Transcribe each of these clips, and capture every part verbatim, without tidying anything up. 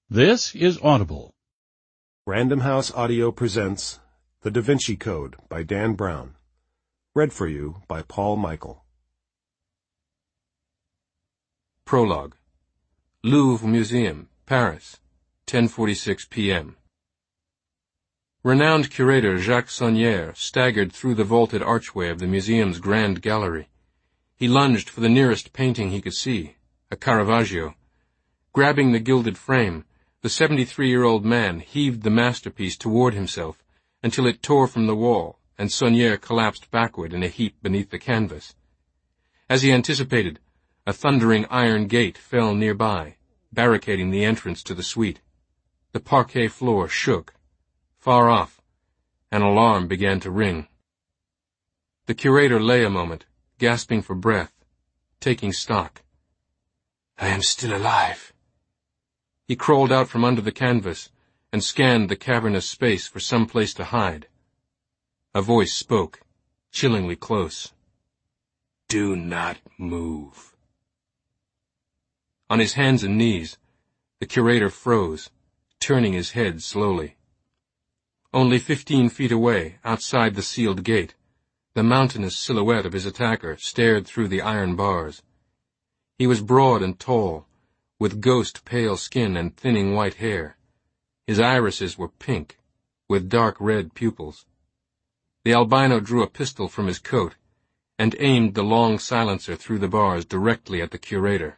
This is Audible. Random House Audio presents The Da Vinci Code by Dan Brown. Read for you by Paul Michael. Prologue. Louvre Museum, Paris, ten forty-six p m Renowned curator Jacques Saunière staggered through the vaulted archway of the museum's grand gallery. He lunged for the nearest painting he could see, a Caravaggio. Grabbing the gilded frame, the seventy-three-year-old man heaved the masterpiece toward himself until it tore from the wall, and Saunière collapsed backward in a heap beneath the canvas. As he anticipated, a thundering iron gate fell nearby, barricading the entrance to the suite. The parquet floor shook. Far off, an alarm began to ring. The curator lay a moment, gasping for breath, taking stock. I am still alive. He crawled out from under the canvas and scanned the cavernous space for some place to hide. A voice spoke, chillingly close. Do not move. On his hands and knees, the curator froze, turning his head slowly. Only fifteen feet away, outside the sealed gate, the mountainous silhouette of his attacker stared through the iron bars. He was broad and tall, with ghost-pale skin and thinning white hair. His irises were pink, with dark red pupils. The albino drew a pistol from his coat and aimed the long silencer through the bars directly at the curator.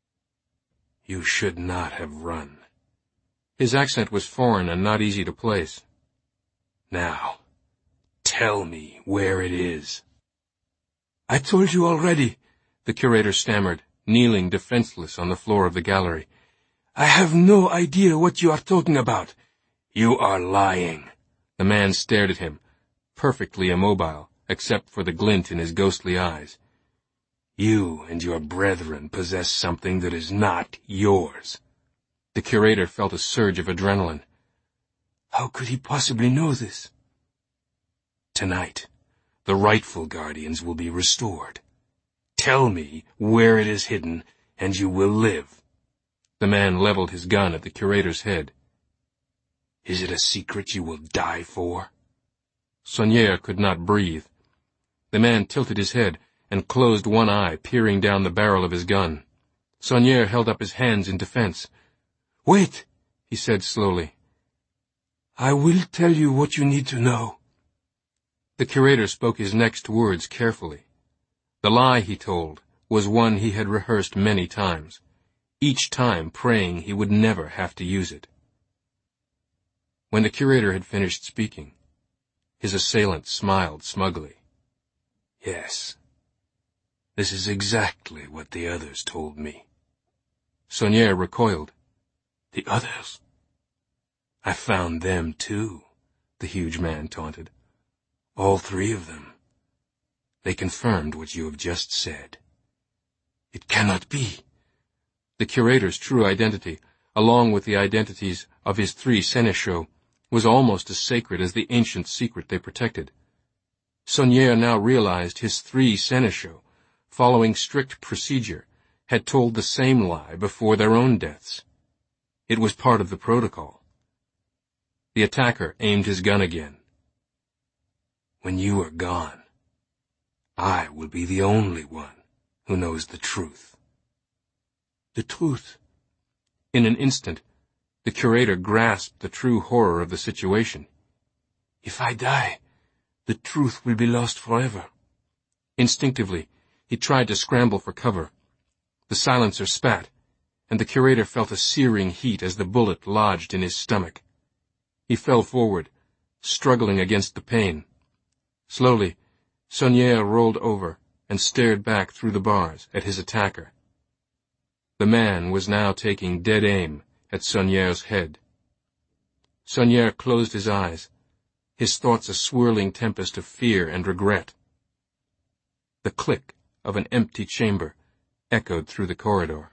You should not have run. His accent was foreign and not easy to place. Now, tell me where it is. I told you already, the curator stammered, kneeling defenseless on the floor of the gallery. I have no idea what you are talking about. You are lying. The man stared at him, perfectly immobile, except for the glint in his ghostly eyes. You and your brethren possess something that is not yours. The curator felt a surge of adrenaline. How could he possibly know this? Tonight, the rightful guardians will be restored. Tell me where it is hidden, and you will live. The man leveled his gun at the curator's head. Is it a secret you will die for? Saunière could not breathe. The man tilted his head and closed one eye, peering down the barrel of his gun. Saunière held up his hands in defense. Wait, he said slowly. I will tell you what you need to know. The curator spoke his next words carefully. The lie he told was one he had rehearsed many times, each time praying he would never have to use it. When the curator had finished speaking, his assailant smiled smugly. Yes, this is exactly what the others told me. Saunière recoiled. The others? I found them too, the huge man taunted. All three of them. They confirmed what you have just said. It cannot be. The curator's true identity, along with the identities of his three seneschaux, was almost as sacred as the ancient secret they protected. Saunière now realized his three seneschaux, following strict procedure, had told the same lie before their own deaths. It was part of the protocol. The attacker aimed his gun again. When you are gone, I will be the only one who knows the truth. The truth? In an instant, the curator grasped the true horror of the situation. If I die, the truth will be lost forever. Instinctively, he tried to scramble for cover. The silencer spat, and the curator felt a searing heat as the bullet lodged in his stomach. He fell forward, struggling against the pain. Slowly, Saunière rolled over and stared back through the bars at his attacker. The man was now taking dead aim at Saunière's head. Saunière closed his eyes, his thoughts a swirling tempest of fear and regret. The click of an empty chamber echoed through the corridor.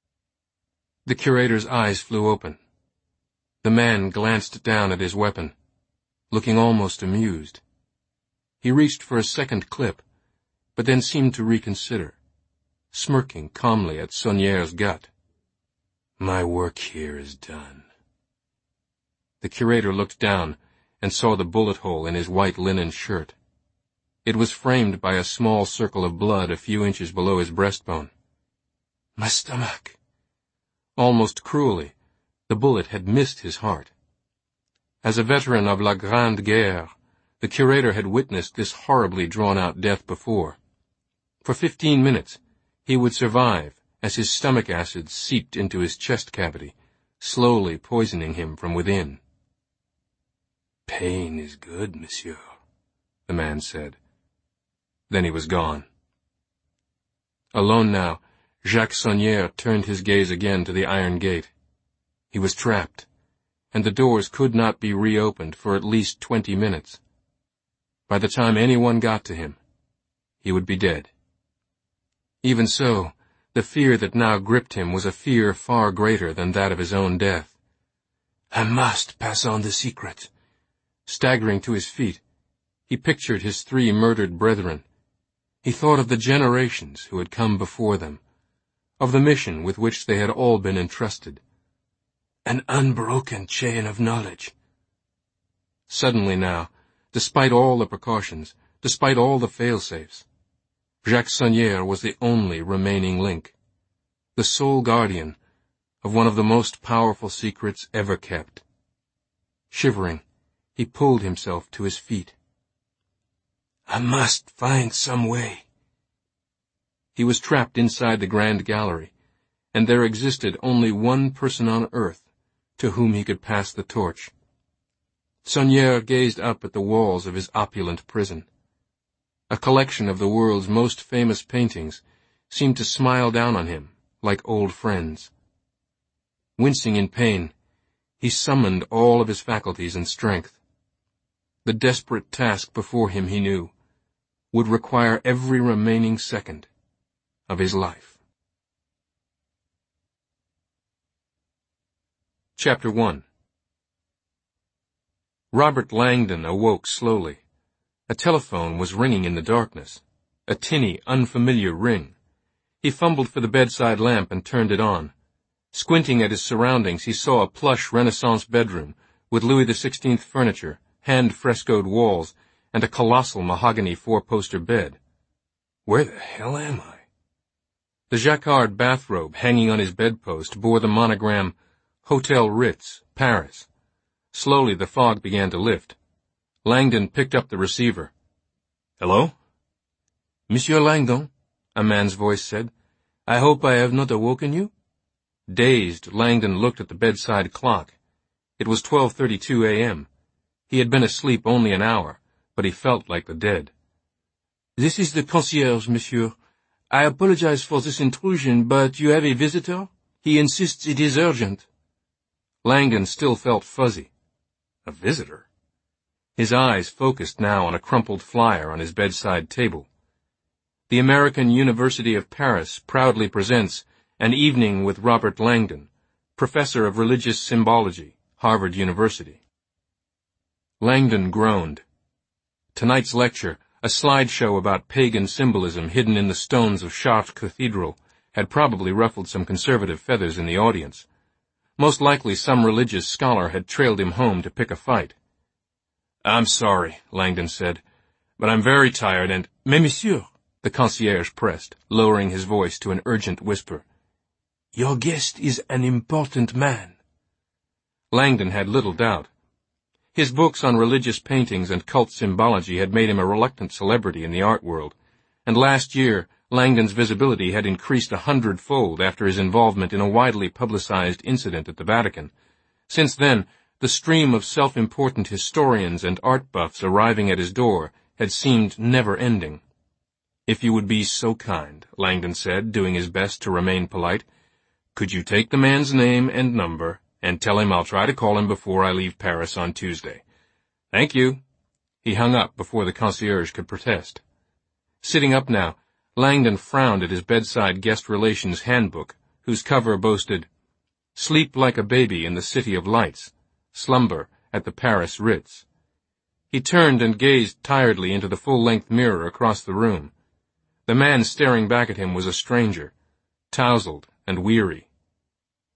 The curator's eyes flew open. The man glanced down at his weapon, looking almost amused. He reached for a second clip, but then seemed to reconsider, smirking calmly at Saunière's gut. My work here is done. The curator looked down and saw the bullet hole in his white linen shirt. It was framed by a small circle of blood a few inches below his breastbone. My stomach! Almost cruelly, the bullet had missed his heart. As a veteran of La Grande Guerre, the curator had witnessed this horribly drawn-out death before. For fifteen minutes, he would survive as his stomach acid seeped into his chest cavity, slowly poisoning him from within. Pain is good, monsieur, the man said. Then he was gone. Alone now, Jacques Saunière turned his gaze again to the iron gate. He was trapped, and the doors could not be reopened for at least twenty minutes. By the time anyone got to him, he would be dead. Even so, the fear that now gripped him was a fear far greater than that of his own death. I must pass on the secret. Staggering to his feet, he pictured his three murdered brethren. He thought of the generations who had come before them, of the mission with which they had all been entrusted. An unbroken chain of knowledge. Suddenly now, despite all the precautions, despite all the fail-safes, Jacques Saunière was the only remaining link, the sole guardian of one of the most powerful secrets ever kept. Shivering, he pulled himself to his feet. I must find some way. He was trapped inside the Grand Gallery, and there existed only one person on earth to whom he could pass the torch. Saunière gazed up at the walls of his opulent prison. A collection of the world's most famous paintings seemed to smile down on him like old friends. Wincing in pain, he summoned all of his faculties and strength. The desperate task before him, he knew, would require every remaining second of his life. Chapter one. Robert Langdon awoke slowly. A telephone was ringing in the darkness, a tinny, unfamiliar ring. He fumbled for the bedside lamp and turned it on. Squinting at his surroundings, he saw a plush Renaissance bedroom with Louis the Sixteenth furniture, hand-frescoed walls, and a colossal mahogany four-poster bed. Where the hell am I? The jacquard bathrobe hanging on his bedpost bore the monogram, Hotel Ritz, Paris. Slowly the fog began to lift. Langdon picked up the receiver. Hello? Monsieur Langdon, a man's voice said. I hope I have not awoken you? Dazed, Langdon looked at the bedside clock. It was twelve thirty-two a m He had been asleep only an hour, but he felt like the dead. This is the concierge, monsieur. I apologize for this intrusion, but you have a visitor? He insists it is urgent. Langdon still felt fuzzy. A visitor? His eyes focused now on a crumpled flyer on his bedside table. The American University of Paris proudly presents An Evening with Robert Langdon, Professor of Religious Symbology, Harvard University. Langdon groaned. Tonight's lecture, a slideshow about pagan symbolism hidden in the stones of Chartres Cathedral, had probably ruffled some conservative feathers in the audience. Most likely some religious scholar had trailed him home to pick a fight. I'm sorry, Langdon said, but I'm very tired and— Mais monsieur, the concierge pressed, lowering his voice to an urgent whisper. Your guest is an important man. Langdon had little doubt. His books on religious paintings and cult symbology had made him a reluctant celebrity in the art world, and last year Langdon's visibility had increased a hundredfold after his involvement in a widely publicized incident at the Vatican. Since then, the stream of self-important historians and art buffs arriving at his door had seemed never-ending. If you would be so kind, Langdon said, doing his best to remain polite, could you take the man's name and number and tell him I'll try to call him before I leave Paris on Tuesday? Thank you. He hung up before the concierge could protest. Sitting up now, Langdon frowned at his bedside guest relations handbook, whose cover boasted, Sleep like a baby in the City of Lights. Slumber at the Paris Ritz. He turned and gazed tiredly into the full-length mirror across the room. The man staring back at him was a stranger, tousled and weary.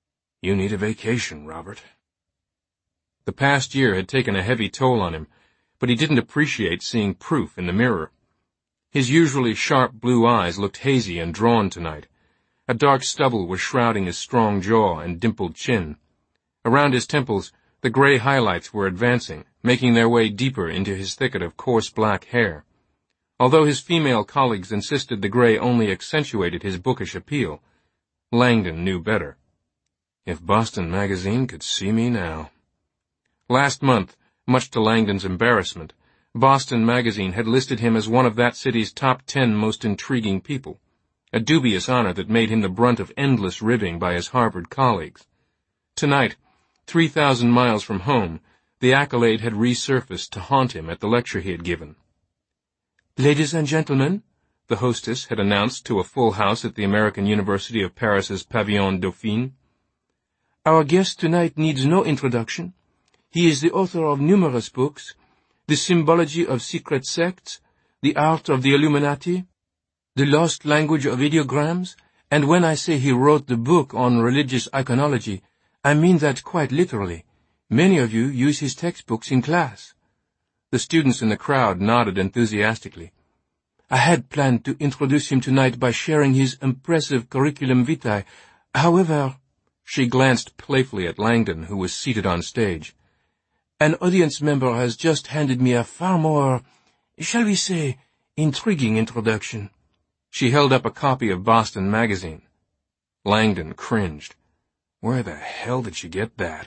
You need a vacation, Robert. The past year had taken a heavy toll on him, but he didn't appreciate seeing proof in the mirror. His usually sharp blue eyes looked hazy and drawn tonight. A dark stubble was shrouding his strong jaw and dimpled chin. Around his temples, the gray highlights were advancing, making their way deeper into his thicket of coarse black hair. Although his female colleagues insisted the gray only accentuated his bookish appeal, Langdon knew better. If Boston Magazine could see me now. Last month, much to Langdon's embarrassment, Boston Magazine had listed him as one of that city's top ten most intriguing people, a dubious honor that made him the brunt of endless ribbing by his Harvard colleagues. Tonight, three thousand miles from home, the accolade had resurfaced to haunt him at the lecture he had given. "Ladies and gentlemen," the hostess had announced to a full house at the American University of Paris's Pavillon Dauphine, "our guest tonight needs no introduction. He is the author of numerous books, The Symbology of Secret Sects, The Art of the Illuminati, The Lost Language of Ideograms, and when I say he wrote the book on religious iconology, I mean that quite literally. Many of you use his textbooks in class." The students in the crowd nodded enthusiastically. "I had planned to introduce him tonight by sharing his impressive curriculum vitae. However," she glanced playfully at Langdon, who was seated on stage, "an audience member has just handed me a far more, shall we say, intriguing introduction." She held up a copy of Boston Magazine. Langdon cringed. Where the hell did she get that?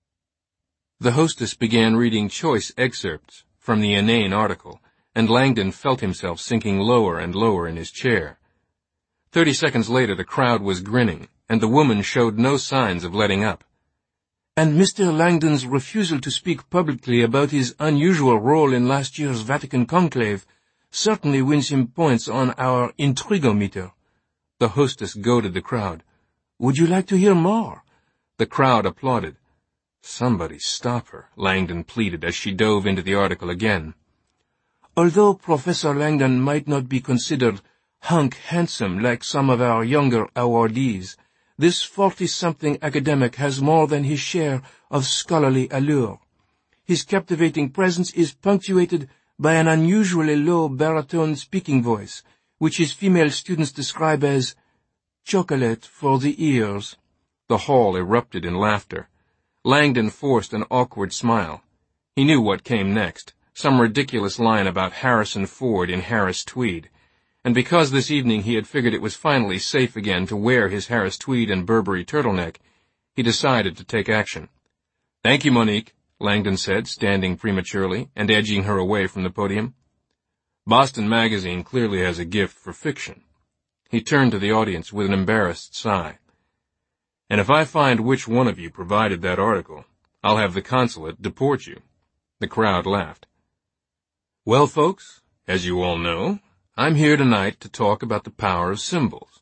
The hostess began reading choice excerpts from the inane article, and Langdon felt himself sinking lower and lower in his chair. Thirty seconds later the crowd was grinning, and the woman showed no signs of letting up. "And Mister Langdon's refusal to speak publicly about his unusual role in last year's Vatican conclave certainly wins him points on our intrigometer." The hostess goaded the crowd. "Would you like to hear more?" The crowd applauded. "Somebody stop her," Langdon pleaded as she dove into the article again. "Although Professor Langdon might not be considered hunk handsome like some of our younger awardees, this forty-something academic has more than his share of scholarly allure. His captivating presence is punctuated by an unusually low baritone speaking voice, which his female students describe as chocolate for the ears." The hall erupted in laughter. Langdon forced an awkward smile. He knew what came next, some ridiculous line about Harrison Ford in Harris tweed, and because this evening he had figured it was finally safe again to wear his Harris tweed and Burberry turtleneck, he decided to take action. "Thank you, Monique," Langdon said, standing prematurely and edging her away from the podium. "Boston Magazine clearly has a gift for fiction." He turned to the audience with an embarrassed sigh. "And if I find which one of you provided that article, I'll have the consulate deport you." The crowd laughed. "Well, folks, as you all know, I'm here tonight to talk about the power of symbols."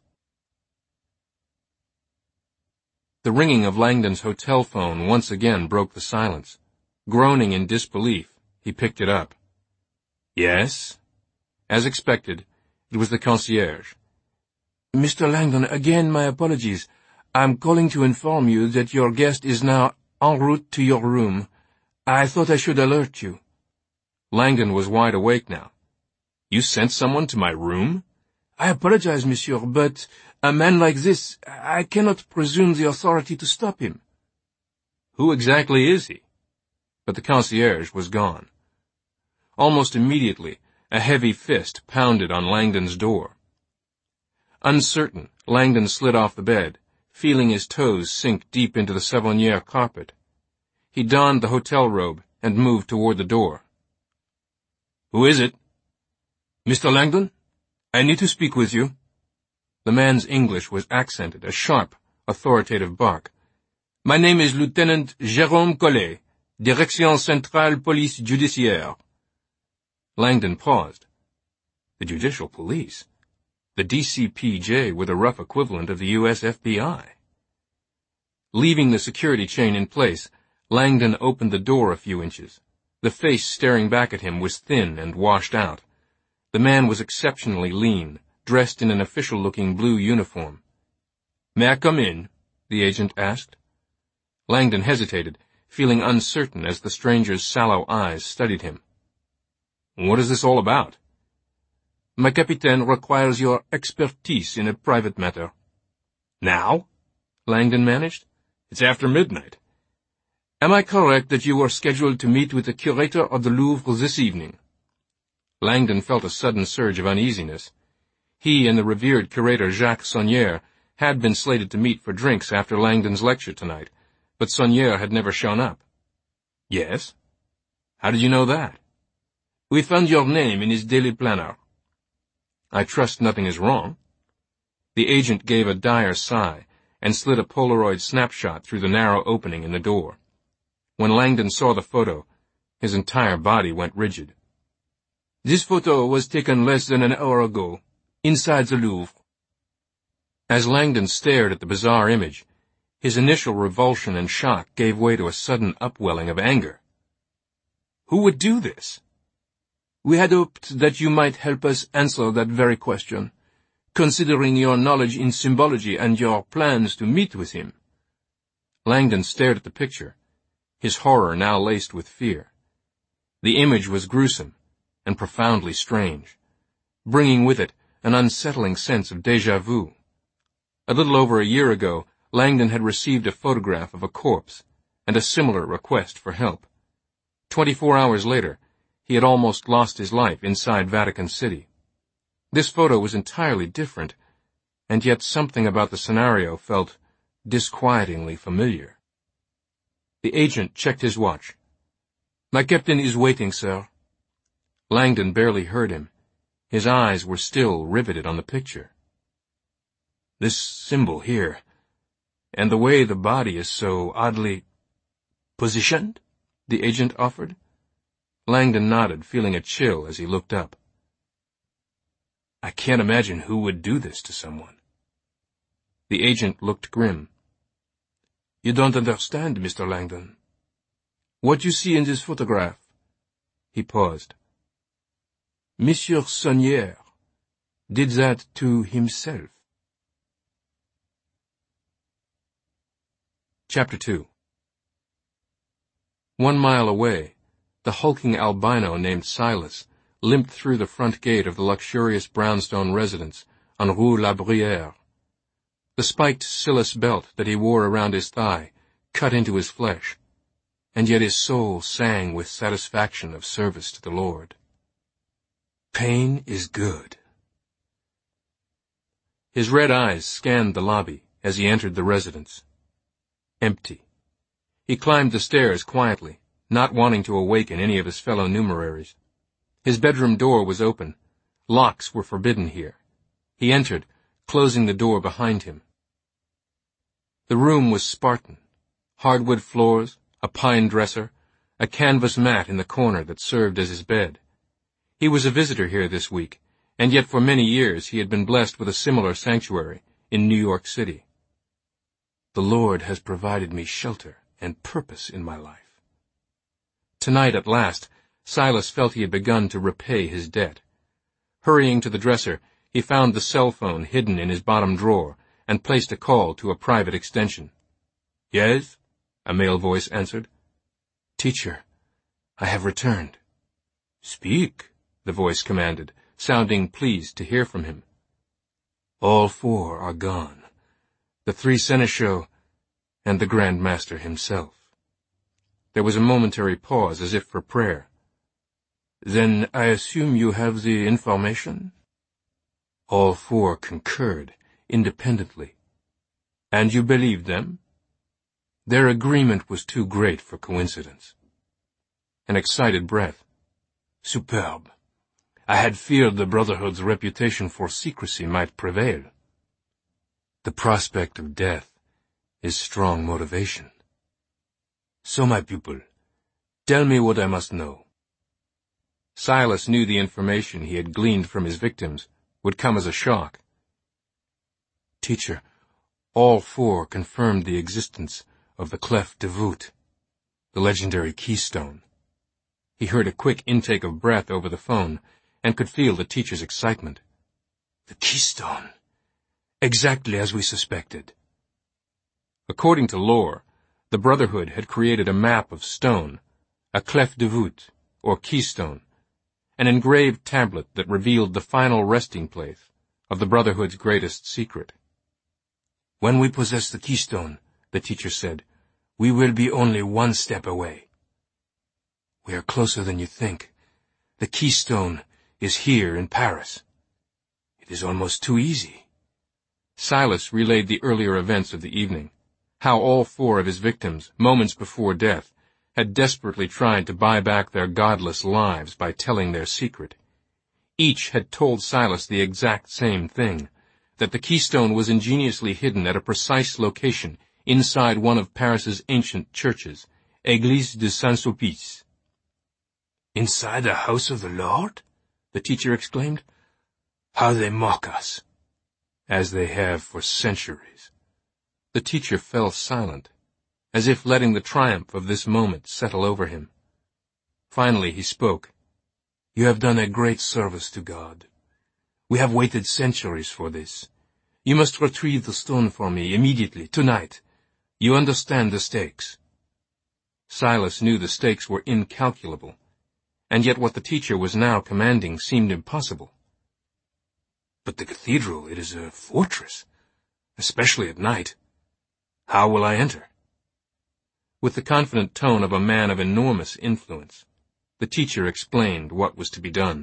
The ringing of Langdon's hotel phone once again broke the silence. Groaning in disbelief, he picked it up. "Yes?" As expected, it was the concierge. "Mister Langdon, again my apologies. I'm calling to inform you that your guest is now en route to your room. I thought I should alert you." Langdon was wide awake now. "You sent someone to my room?" "I apologize, monsieur, but a man like this, I cannot presume the authority to stop him." "Who exactly is he?" But the concierge was gone. Almost immediately, a heavy fist pounded on Langdon's door. Uncertain, Langdon slid off the bed, feeling his toes sink deep into the Savonnière carpet. He donned the hotel robe and moved toward the door. "Who is it?" "Mister Langdon, I need to speak with you." The man's English was accented, a sharp, authoritative bark. "My name is Lieutenant Jérôme Collet, Direction Centrale Police Judiciaire." Langdon paused. The Judicial Police? The D C P J were the rough equivalent of the U S F B I. Leaving the security chain in place, Langdon opened the door a few inches. The face staring back at him was thin and washed out. The man was exceptionally lean, dressed in an official-looking blue uniform. "May I come in?" the agent asked. Langdon hesitated, feeling uncertain as the stranger's sallow eyes studied him. "What is this all about?" "My capitaine requires your expertise in a private matter." "Now?" Langdon managed. "It's after midnight." "Am I correct that you were scheduled to meet with the curator of the Louvre this evening?" Langdon felt a sudden surge of uneasiness. He and the revered curator Jacques Saunière had been slated to meet for drinks after Langdon's lecture tonight, but Saunière had never shown up. "Yes? How did you know that?" "We found your name in his daily planner." "I trust nothing is wrong." The agent gave a dire sigh and slid a Polaroid snapshot through the narrow opening in the door. When Langdon saw the photo, his entire body went rigid. "This photo was taken less than an hour ago, inside the Louvre." As Langdon stared at the bizarre image, his initial revulsion and shock gave way to a sudden upwelling of anger. "Who would do this?" "We had hoped that you might help us answer that very question, considering your knowledge in symbology and your plans to meet with him." Langdon stared at the picture, his horror now laced with fear. The image was gruesome and profoundly strange, bringing with it an unsettling sense of déjà vu. A little over a year ago, Langdon had received a photograph of a corpse and a similar request for help. Twenty-four hours later, he had almost lost his life inside Vatican City. This photo was entirely different, and yet something about the scenario felt disquietingly familiar. The agent checked his watch. "My captain is waiting, sir." Langdon barely heard him. His eyes were still riveted on the picture. "This symbol here, and the way the body is so oddly positioned?" the agent offered. Langdon nodded, feeling a chill as he looked up. "I can't imagine who would do this to someone." The agent looked grim. "You don't understand, Mister Langdon. What you see in this photograph—" He paused. "Monsieur Saunière did that to himself." Chapter two. One mile away, the hulking albino named Silas limped through the front gate of the luxurious brownstone residence on Rue La Bruyère. The spiked Silas belt that he wore around his thigh cut into his flesh, and yet his soul sang with satisfaction of service to the Lord. Pain is good. His red eyes scanned the lobby as he entered the residence. Empty. He climbed the stairs quietly, not wanting to awaken any of his fellow numeraries. His bedroom door was open. Locks were forbidden here. He entered, closing the door behind him. The room was Spartan. Hardwood floors, a pine dresser, a canvas mat in the corner that served as his bed. He was a visitor here this week, and yet for many years he had been blessed with a similar sanctuary in New York City. The Lord has provided me shelter and purpose in my life. Tonight, at last, Silas felt he had begun to repay his debt. Hurrying to the dresser, he found the cell phone hidden in his bottom drawer and placed a call to a private extension. "Yes?" a male voice answered. "Teacher, I have returned." "Speak," the voice commanded, sounding pleased to hear from him. "All four are gone. The three seneschaux and the Grand Master himself." There was a momentary pause as if for prayer. "Then I assume you have the information?" All four concurred, independently. "And you believed them?" Their agreement was too great for coincidence. An excited breath. "Superb. I had feared the Brotherhood's reputation for secrecy might prevail." The prospect of death is strong motivation. "So, my pupil, tell me what I must know." Silas knew the information he had gleaned from his victims would come as a shock. "Teacher, all four confirmed the existence of the clef de voûte, the legendary keystone." He heard a quick intake of breath over the phone and could feel the teacher's excitement. "The keystone! Exactly as we suspected." According to lore, The Brotherhood had created a map of stone, a clef de voûte, or keystone, an engraved tablet that revealed the final resting place of the Brotherhood's greatest secret. "When we possess the keystone," the teacher said, "we will be only one step away." "We are closer than you think. The keystone is here in Paris." "It is almost too easy." Silas relayed the earlier events of the evening, how all four of his victims, moments before death, had desperately tried to buy back their godless lives by telling their secret. Each had told Silas the exact same thing, that the keystone was ingeniously hidden at a precise location inside one of Paris's ancient churches, Église de Saint-Sulpice. "Inside the house of the Lord?" the teacher exclaimed. "How they mock us!" "As they have for centuries." The teacher fell silent, as if letting the triumph of this moment settle over him. Finally he spoke. "You have done a great service to God. We have waited centuries for this. You must retrieve the stone for me immediately, tonight. You understand the stakes." Silas knew the stakes were incalculable, and yet what the teacher was now commanding seemed impossible. "But the cathedral, it is a fortress, especially at night. How will I enter?" With the confident tone of a man of enormous influence, the teacher explained what was to be done.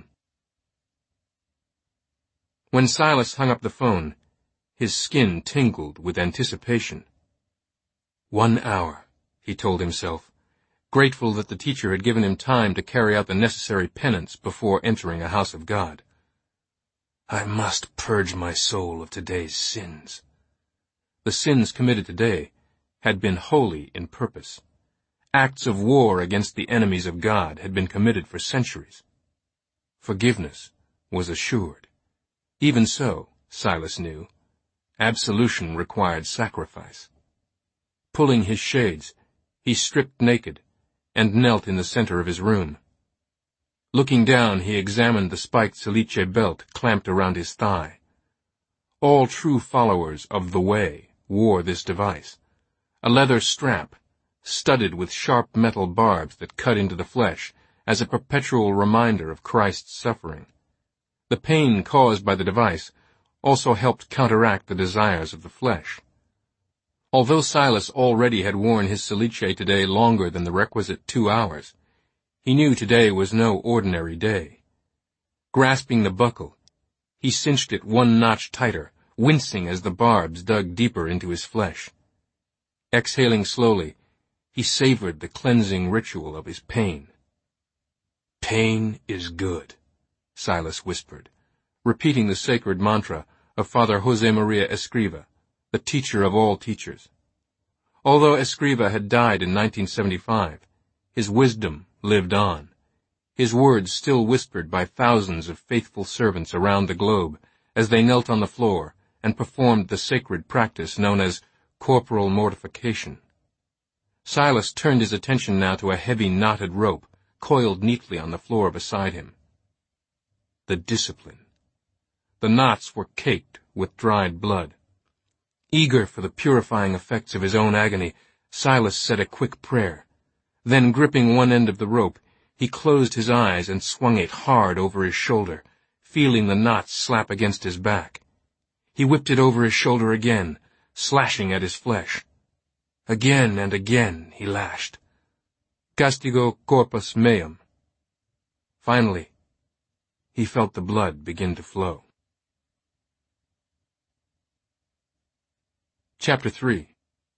When Silas hung up the phone, his skin tingled with anticipation. One hour, he told himself, grateful that the teacher had given him time to carry out the necessary penance before entering a house of God. "I must purge my soul of today's sins." The sins committed today had been holy in purpose. Acts of war against the enemies of God had been committed for centuries. Forgiveness was assured. Even so, Silas knew, absolution required sacrifice. Pulling his shades, he stripped naked and knelt in the center of his room. Looking down, he examined the spiked Silice belt clamped around his thigh. All true followers of the Way wore this device, a leather strap studded with sharp metal barbs that cut into the flesh as a perpetual reminder of Christ's suffering. The pain caused by the device also helped counteract the desires of the flesh. Although Silas already had worn his Silice today longer than the requisite two hours, he knew today was no ordinary day. Grasping the buckle, he cinched it one notch tighter, wincing as the barbs dug deeper into his flesh. Exhaling slowly, he savored the cleansing ritual of his pain. "Pain is good," Silas whispered, repeating the sacred mantra of Father José María Escriva, the teacher of all teachers. Although Escriva had died in nineteen seventy-five, his wisdom lived on, his words still whispered by thousands of faithful servants around the globe as they knelt on the floor and performed the sacred practice known as corporal mortification. Silas turned his attention now to a heavy knotted rope coiled neatly on the floor beside him. The discipline. The knots were caked with dried blood. Eager for the purifying effects of his own agony, Silas said a quick prayer. Then, gripping one end of the rope, he closed his eyes and swung it hard over his shoulder, feeling the knots slap against his back. He whipped it over his shoulder again, slashing at his flesh. Again and again he lashed. Castigo corpus meum. Finally, he felt the blood begin to flow. Chapter three.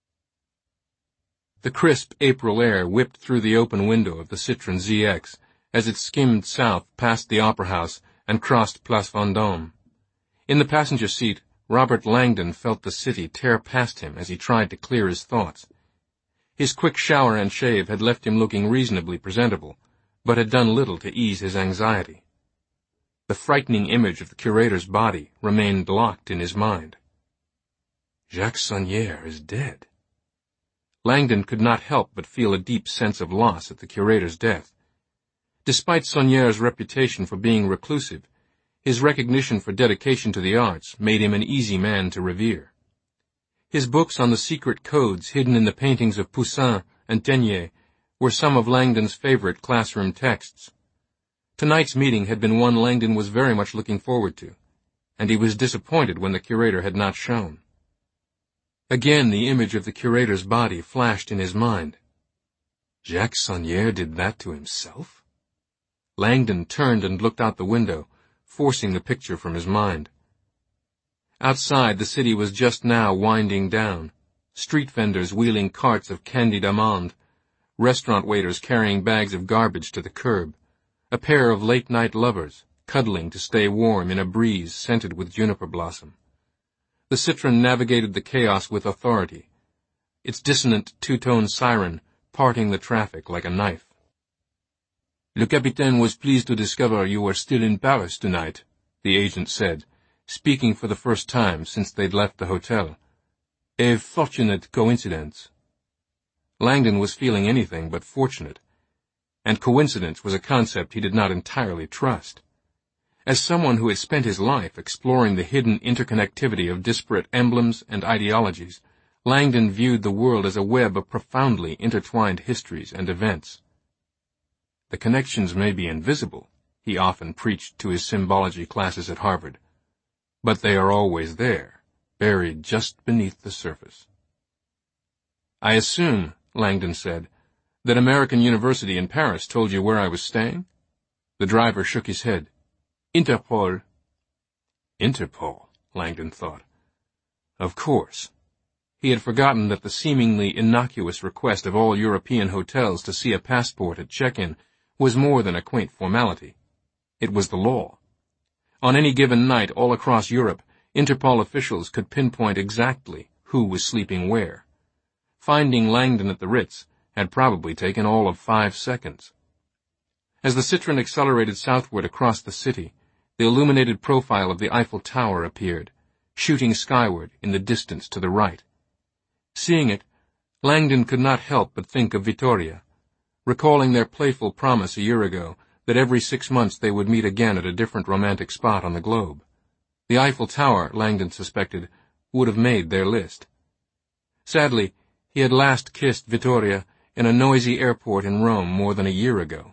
The crisp April air whipped through the open window of the Citroën Z X as it skimmed south past the Opera House and crossed Place Vendôme. In the passenger seat, Robert Langdon felt the city tear past him as he tried to clear his thoughts. His quick shower and shave had left him looking reasonably presentable, but had done little to ease his anxiety. The frightening image of the curator's body remained locked in his mind. Jacques Saunière is dead. Langdon could not help but feel a deep sense of loss at the curator's death. Despite Saunière's reputation for being reclusive, his recognition for dedication to the arts made him an easy man to revere. His books on the secret codes hidden in the paintings of Poussin and Teniers were some of Langdon's favorite classroom texts. Tonight's meeting had been one Langdon was very much looking forward to, and he was disappointed when the curator had not shown. Again the image of the curator's body flashed in his mind. Jacques Saunière did that to himself? Langdon turned and looked out the window, forcing the picture from his mind. Outside, the city was just now winding down, street vendors wheeling carts of candied amande, restaurant waiters carrying bags of garbage to the curb, a pair of late-night lovers, cuddling to stay warm in a breeze scented with juniper blossom. The Citroën navigated the chaos with authority, its dissonant two-tone siren parting the traffic like a knife. Le Capitaine was pleased to discover you were still in Paris tonight, the agent said, speaking for the first time since they'd left the hotel. A fortunate coincidence. Langdon was feeling anything but fortunate, and coincidence was a concept he did not entirely trust. As someone who had spent his life exploring the hidden interconnectivity of disparate emblems and ideologies, Langdon viewed the world as a web of profoundly intertwined histories and events. The connections may be invisible, he often preached to his symbology classes at Harvard, but they are always there, buried just beneath the surface. I assume, Langdon said, that American University in Paris told you where I was staying? The driver shook his head. Interpol. Interpol, Langdon thought. Of course. He had forgotten that the seemingly innocuous request of all European hotels to see a passport at check-in was more than a quaint formality. It was the law. On any given night all across Europe, Interpol officials could pinpoint exactly who was sleeping where. Finding Langdon at the Ritz had probably taken all of five seconds. As the Citroën accelerated southward across the city, the illuminated profile of the Eiffel Tower appeared, shooting skyward in the distance to the right. Seeing it, Langdon could not help but think of Vittoria, recalling their playful promise a year ago that every six months they would meet again at a different romantic spot on the globe. The Eiffel Tower, Langdon suspected, would have made their list. Sadly, he had last kissed Vittoria in a noisy airport in Rome more than a year ago.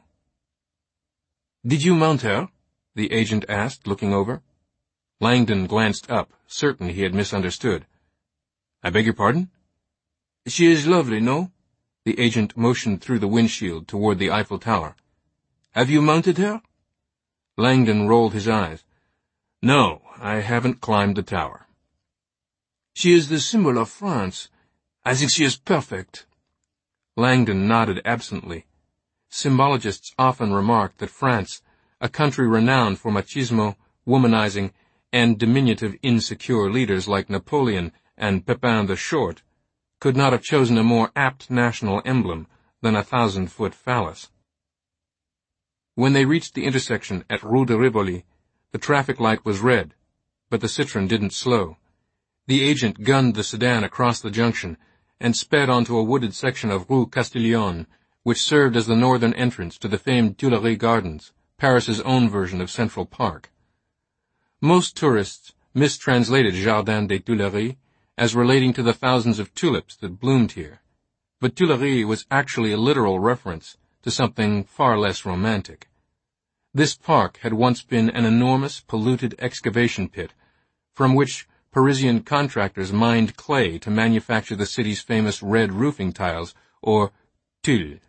"Did you mount her?" the agent asked, looking over. Langdon glanced up, certain he had misunderstood. "I beg your pardon?" "She is lovely, no?" The agent motioned through the windshield toward the Eiffel Tower. "Have you mounted her?" Langdon rolled his eyes. "No, I haven't climbed the tower." "She is the symbol of France. I think she is perfect." Langdon nodded absently. Symbologists often remarked that France, a country renowned for machismo, womanizing, and diminutive insecure leaders like Napoleon and Pepin the Short, could not have chosen a more apt national emblem than a thousand-foot phallus. When they reached the intersection at Rue de Rivoli, the traffic light was red, but the Citroën didn't slow. The agent gunned the sedan across the junction and sped onto a wooded section of Rue Castiglione, which served as the northern entrance to the famed Tuileries Gardens, Paris's own version of Central Park. Most tourists mistranslated Jardin des Tuileries as relating to the thousands of tulips that bloomed here, but Tuileries was actually a literal reference to something far less romantic. This park had once been an enormous, polluted excavation pit, from which Parisian contractors mined clay to manufacture the city's famous red roofing tiles, or tuiles.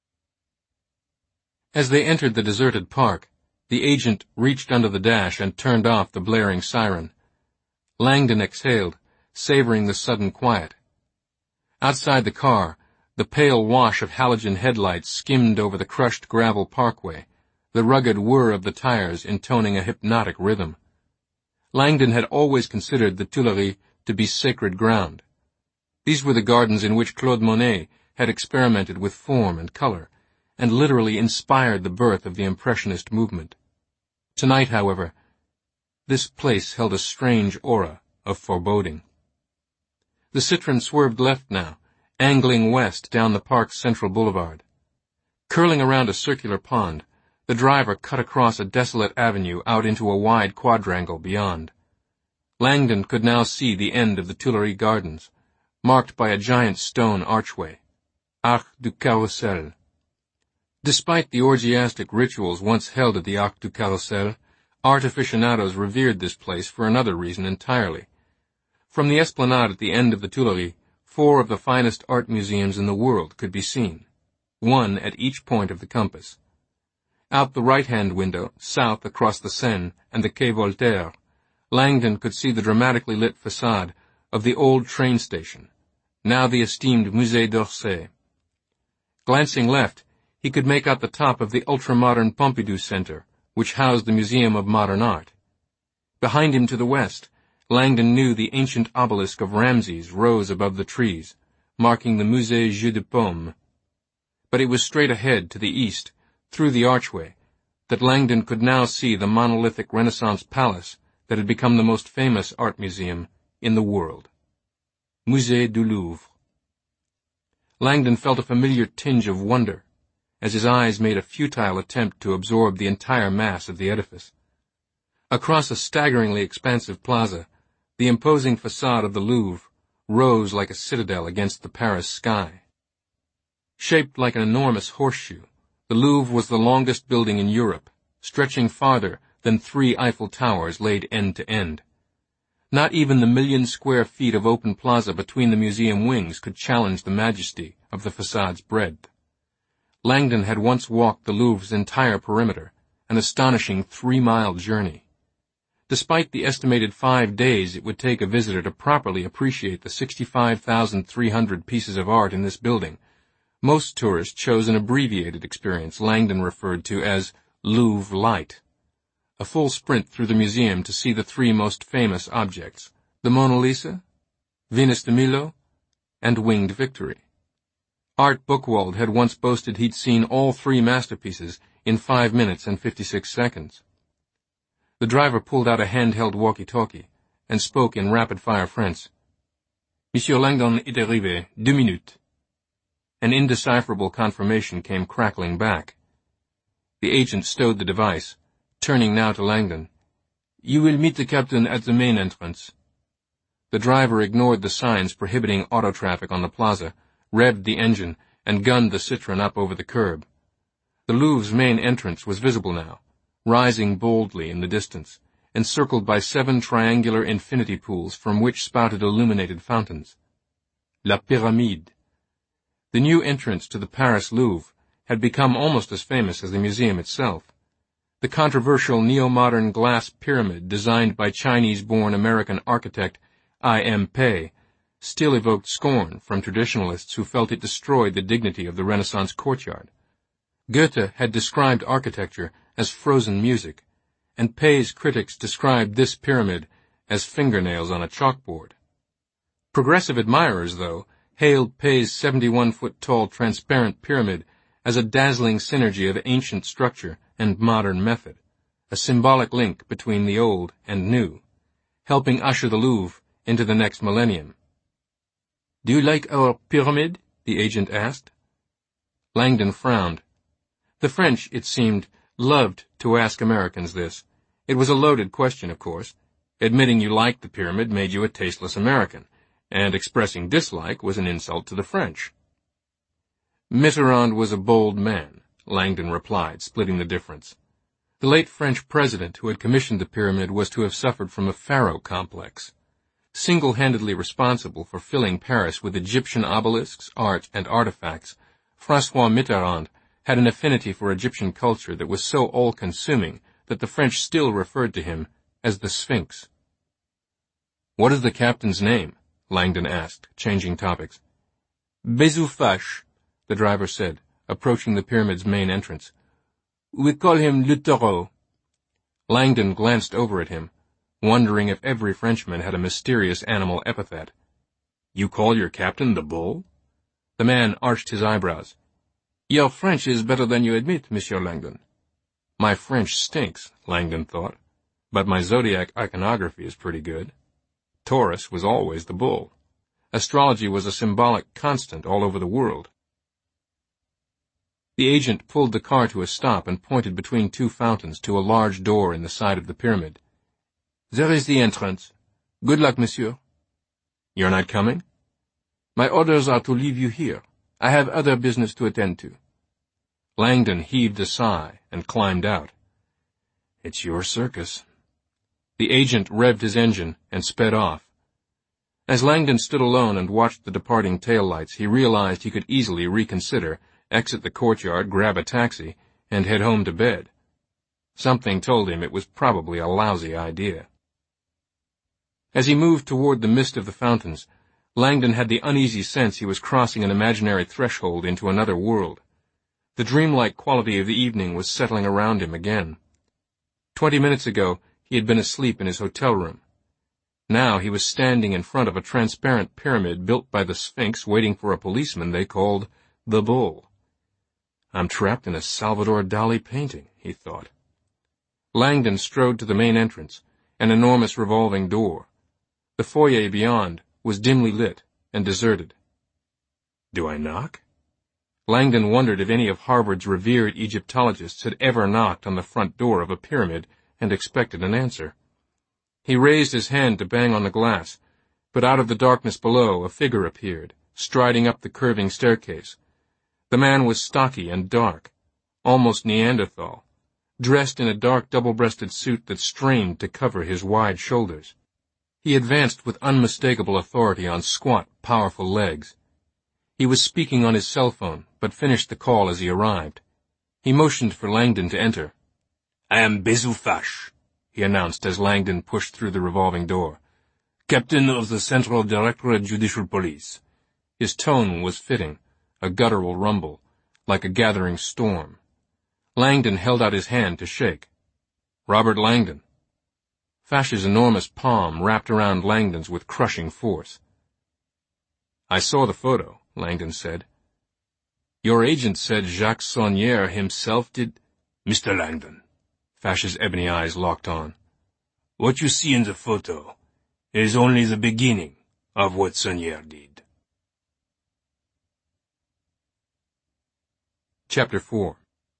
As they entered the deserted park, the agent reached under the dash and turned off the blaring siren. Langdon exhaled, savoring the sudden quiet. Outside the car, the pale wash of halogen headlights skimmed over the crushed gravel parkway, the rugged whir of the tires intoning a hypnotic rhythm. Langdon had always considered the Tuileries to be sacred ground. These were the gardens in which Claude Monet had experimented with form and color, and literally inspired the birth of the Impressionist movement. Tonight, however, this place held a strange aura of foreboding. The Citroën swerved left now, angling west down the park's central boulevard. Curling around a circular pond, the driver cut across a desolate avenue out into a wide quadrangle beyond. Langdon could now see the end of the Tuileries Gardens, marked by a giant stone archway, Arc du Carrousel. Despite the orgiastic rituals once held at the Arc du Carrousel, art aficionados revered this place for another reason entirely. From the esplanade at the end of the Tuileries, four of the finest art museums in the world could be seen, one at each point of the compass. Out the right-hand window, south across the Seine and the Quai Voltaire, Langdon could see the dramatically lit facade of the old train station, now the esteemed Musée d'Orsay. Glancing left, he could make out the top of the ultra-modern Pompidou Center, which housed the Museum of Modern Art. Behind him to the west, Langdon knew the ancient obelisk of Ramses rose above the trees, marking the Musée Jeu de Paume. But it was straight ahead to the east, through the archway, that Langdon could now see the monolithic Renaissance palace that had become the most famous art museum in the world. Musée du Louvre. Langdon felt a familiar tinge of wonder as his eyes made a futile attempt to absorb the entire mass of the edifice. Across a staggeringly expansive plaza, the imposing facade of the Louvre rose like a citadel against the Paris sky. Shaped like an enormous horseshoe, the Louvre was the longest building in Europe, stretching farther than three Eiffel Towers laid end to end. Not even the million square feet of open plaza between the museum wings could challenge the majesty of the facade's breadth. Langdon had once walked the Louvre's entire perimeter, an astonishing three-mile journey. Despite the estimated five days it would take a visitor to properly appreciate the sixty-five thousand three hundred pieces of art in this building, most tourists chose an abbreviated experience Langdon referred to as Louvre Light. A full sprint through the museum to see the three most famous objects, the Mona Lisa, Venus de Milo, and Winged Victory. Art Buchwald had once boasted he'd seen all three masterpieces in five minutes and fifty-six seconds. The driver pulled out a handheld walkie-talkie and spoke in rapid-fire French. Monsieur Langdon est arrivé, deux minutes. An indecipherable confirmation came crackling back. The agent stowed the device, turning now to Langdon. You will meet the captain at the main entrance. The driver ignored the signs prohibiting auto traffic on the plaza, revved the engine, and gunned the Citroën up over the curb. The Louvre's main entrance was visible now, rising boldly in the distance, encircled by seven triangular infinity pools from which spouted illuminated fountains. La Pyramide. The new entrance to the Paris Louvre had become almost as famous as the museum itself. The controversial neo-modern glass pyramid designed by Chinese-born American architect I M Pei still evoked scorn from traditionalists who felt it destroyed the dignity of the Renaissance courtyard. Goethe had described architecture as frozen music, and Pei's critics described this pyramid as fingernails on a chalkboard. Progressive admirers, though, hailed Pei's seventy-one-foot-tall transparent pyramid as a dazzling synergy of ancient structure and modern method, a symbolic link between the old and new, helping usher the Louvre into the next millennium. Do you like our pyramid? The agent asked. Langdon frowned. The French, it seemed, loved to ask Americans this. It was a loaded question, of course. Admitting you liked the pyramid made you a tasteless American, and expressing dislike was an insult to the French. Mitterrand was a bold man, Langdon replied, splitting the difference. The late French president who had commissioned the pyramid was to have suffered from a pharaoh complex. Single-handedly responsible for filling Paris with Egyptian obelisks, art, and artifacts, François Mitterrand had an affinity for Egyptian culture that was so all-consuming that the French still referred to him as the Sphinx. What is the captain's name? Langdon asked, changing topics. Bezoufache, the driver said, approaching the pyramid's main entrance. We call him Le Taureau. Langdon glanced over at him, wondering if every Frenchman had a mysterious animal epithet. You call your captain the Bull? The man arched his eyebrows. Your French is better than you admit, Monsieur Langdon. My French stinks, Langdon thought, but my zodiac iconography is pretty good. Taurus was always the bull. Astrology was a symbolic constant all over the world. The agent pulled the car to a stop and pointed between two fountains to a large door in the side of the pyramid. There is the entrance. Good luck, monsieur. You're not coming? My orders are to leave you here. I have other business to attend to. Langdon heaved a sigh and climbed out. It's your circus. The agent revved his engine and sped off. As Langdon stood alone and watched the departing taillights, he realized he could easily reconsider, exit the courtyard, grab a taxi, and head home to bed. Something told him it was probably a lousy idea. As he moved toward the mist of the fountains, Langdon had the uneasy sense he was crossing an imaginary threshold into another world. The dreamlike quality of the evening was settling around him again. Twenty minutes ago, he had been asleep in his hotel room. Now he was standing in front of a transparent pyramid built by the Sphinx waiting for a policeman they called the Bull. I'm trapped in a Salvador Dali painting, he thought. Langdon strode to the main entrance, an enormous revolving door. The foyer beyond was dimly lit and deserted. Do I knock? Langdon wondered if any of Harvard's revered Egyptologists had ever knocked on the front door of a pyramid and expected an answer. He raised his hand to bang on the glass, but out of the darkness below a figure appeared, striding up the curving staircase. The man was stocky and dark, almost Neanderthal, dressed in a dark double-breasted suit that strained to cover his wide shoulders. He advanced with unmistakable authority on squat, powerful legs. He was speaking on his cell phone, but finished the call as he arrived. He motioned for Langdon to enter. I am Bezu Fash, he announced as Langdon pushed through the revolving door. Captain of the Central Directorate Judicial Police. His tone was fitting, a guttural rumble, like a gathering storm. Langdon held out his hand to shake. Robert Langdon. Fash's enormous palm wrapped around Langdon's with crushing force. I saw the photo, Langdon said. Your agent said Jacques Saunière himself did... Mister Langdon. Fash's ebony eyes locked on. What you see in the photo is only the beginning of what Saunière did. Chapter four.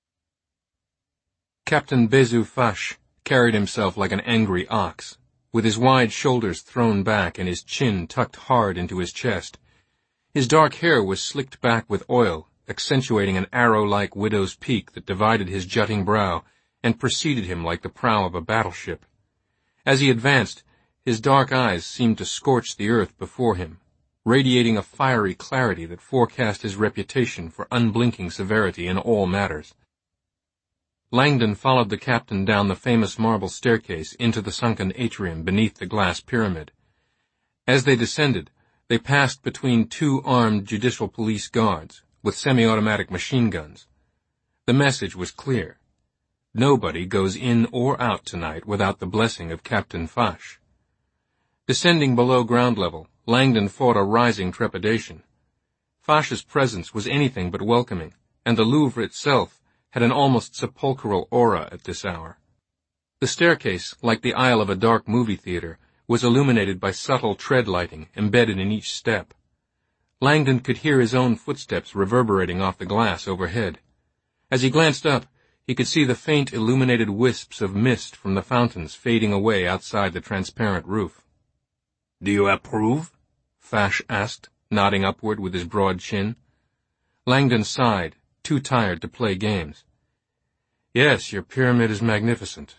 Captain Bezu Fash carried himself like an angry ox, with his wide shoulders thrown back and his chin tucked hard into his chest. His dark hair was slicked back with oil, accentuating an arrow-like widow's peak that divided his jutting brow and preceded him like the prow of a battleship. As he advanced, his dark eyes seemed to scorch the earth before him, radiating a fiery clarity that forecast his reputation for unblinking severity in all matters. Langdon followed the captain down the famous marble staircase into the sunken atrium beneath the glass pyramid. As they descended, they passed between two armed judicial police guards with semi-automatic machine guns. The message was clear. Nobody goes in or out tonight without the blessing of Captain Fash. Descending below ground level, Langdon fought a rising trepidation. Fash's presence was anything but welcoming, and the Louvre itself had an almost sepulchral aura at this hour. The staircase, like the aisle of a dark movie theater, was illuminated by subtle tread lighting embedded in each step. Langdon could hear his own footsteps reverberating off the glass overhead. As he glanced up, he could see the faint illuminated wisps of mist from the fountains fading away outside the transparent roof. Do you approve? Fash asked, nodding upward with his broad chin. Langdon sighed, too tired to play games. Yes, your pyramid is magnificent.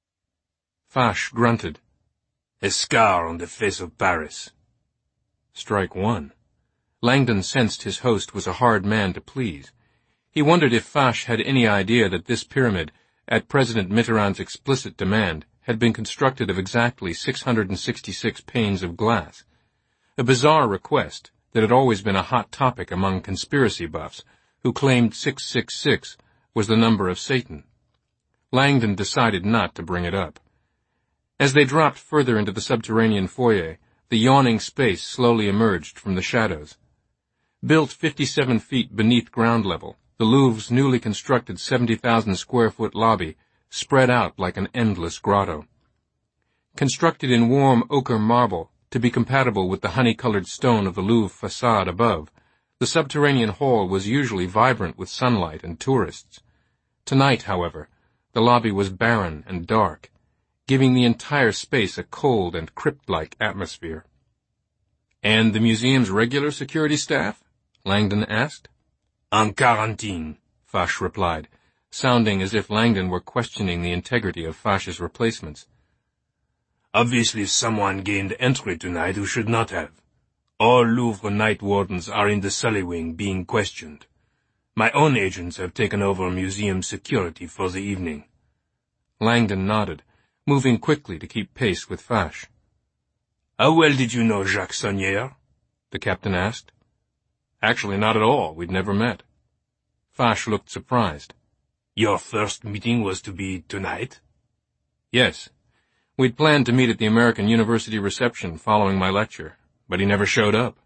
Fash grunted. A scar on the face of Paris. Strike one. Langdon sensed his host was a hard man to please. He wondered if Fash had any idea that this pyramid, at President Mitterrand's explicit demand, had been constructed of exactly six hundred sixty-six panes of glass. A bizarre request that had always been a hot topic among conspiracy buffs, who claimed six six six was the number of Satan. Langdon decided not to bring it up. As they dropped further into the subterranean foyer, the yawning space slowly emerged from the shadows. Built fifty-seven feet beneath ground level, the Louvre's newly constructed seventy thousand square foot lobby spread out like an endless grotto. Constructed in warm ochre marble to be compatible with the honey-colored stone of the Louvre facade above, the subterranean hall was usually vibrant with sunlight and tourists. Tonight, however, the lobby was barren and dark, giving the entire space a cold and crypt-like atmosphere. And the museum's regular security staff? Langdon asked. En quarantine, Fache replied, sounding as if Langdon were questioning the integrity of Fache's replacements. Obviously someone gained entry tonight who should not have. All Louvre night wardens are in the Sully wing being questioned. My own agents have taken over museum security for the evening. Langdon nodded, moving quickly to keep pace with Fache. How well did you know Jacques Saunière? The captain asked. Actually, not at all. We'd never met. Fache looked surprised. Your first meeting was to be tonight? Yes. We'd planned to meet at the American University reception following my lecture, but he never showed up.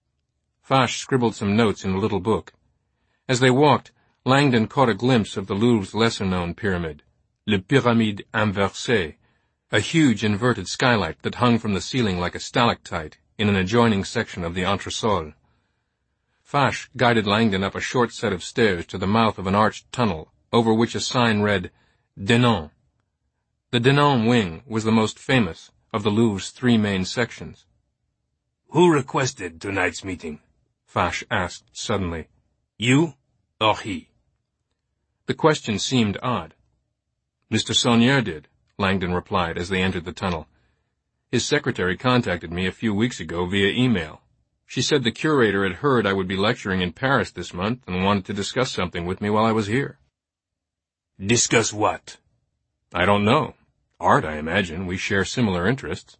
Fache scribbled some notes in a little book. As they walked, Langdon caught a glimpse of the Louvre's lesser-known pyramid, Le Pyramide Inversée, a huge inverted skylight that hung from the ceiling like a stalactite in an adjoining section of the entresol. Fache guided Langdon up a short set of stairs to the mouth of an arched tunnel over which a sign read, Denon. The Denon wing was the most famous of the Louvre's three main sections. Who requested tonight's meeting? Fache asked suddenly. You or he? The question seemed odd. Mister Saunière did, Langdon replied as they entered the tunnel. His secretary contacted me a few weeks ago via email. She said the curator had heard I would be lecturing in Paris this month and wanted to discuss something with me while I was here. Discuss what? I don't know. Art, I imagine. We share similar interests.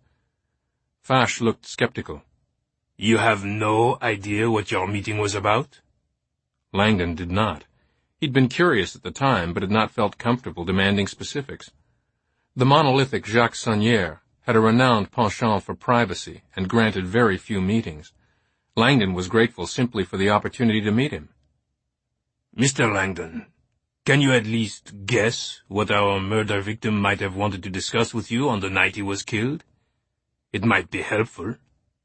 Fache looked skeptical. You have no idea what your meeting was about? Langdon did not. He'd been curious at the time, but had not felt comfortable demanding specifics. The monolithic Jacques Saunière had a renowned penchant for privacy and granted very few meetings. Langdon was grateful simply for the opportunity to meet him. Mister Langdon, can you at least guess what our murder victim might have wanted to discuss with you on the night he was killed? It might be helpful.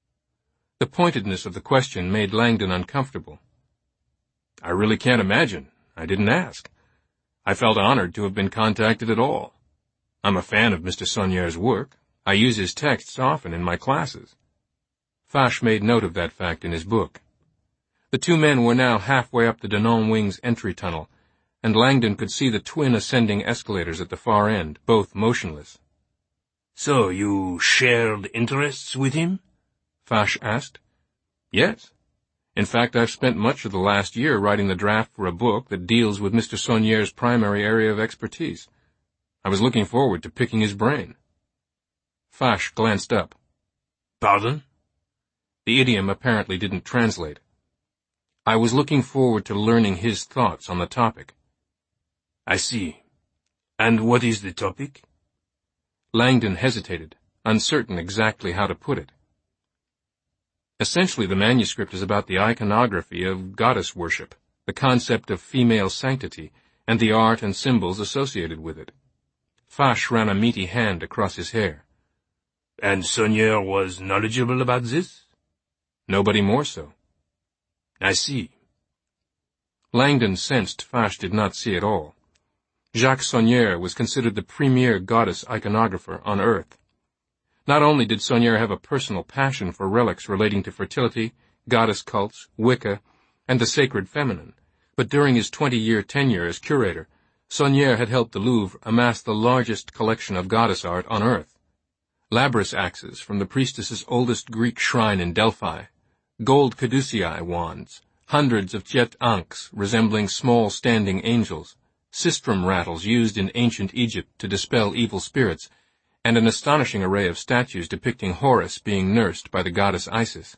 The pointedness of the question made Langdon uncomfortable. I really can't imagine. I didn't ask. I felt honored to have been contacted at all. I'm a fan of Mister Saunière's work. I use his texts often in my classes. Fache made note of that fact in his book. The two men were now halfway up the Denon wing's entry tunnel, and Langdon could see the twin ascending escalators at the far end, both motionless. So you shared interests with him? Fache asked. Yes. In fact, I've spent much of the last year writing the draft for a book that deals with Mister Saunière's primary area of expertise. I was looking forward to picking his brain. Fache glanced up. Pardon? The idiom apparently didn't translate. I was looking forward to learning his thoughts on the topic. I see. And what is the topic? Langdon hesitated, uncertain exactly how to put it. Essentially, the manuscript is about the iconography of goddess worship, the concept of female sanctity, and the art and symbols associated with it. Fache ran a meaty hand across his hair. And Saunière was knowledgeable about this? Nobody more so. I see. Langdon sensed Fache did not see at all. Jacques Saunière was considered the premier goddess iconographer on Earth. Not only did Saunière have a personal passion for relics relating to fertility, goddess cults, Wicca, and the sacred feminine, but during his twenty-year tenure as curator, Saunière had helped the Louvre amass the largest collection of goddess art on Earth. Labrys axes from the priestess's oldest Greek shrine in Delphi, gold caducei wands, hundreds of jet ankhs resembling small standing angels, sistrum rattles used in ancient Egypt to dispel evil spirits, and an astonishing array of statues depicting Horus being nursed by the goddess Isis.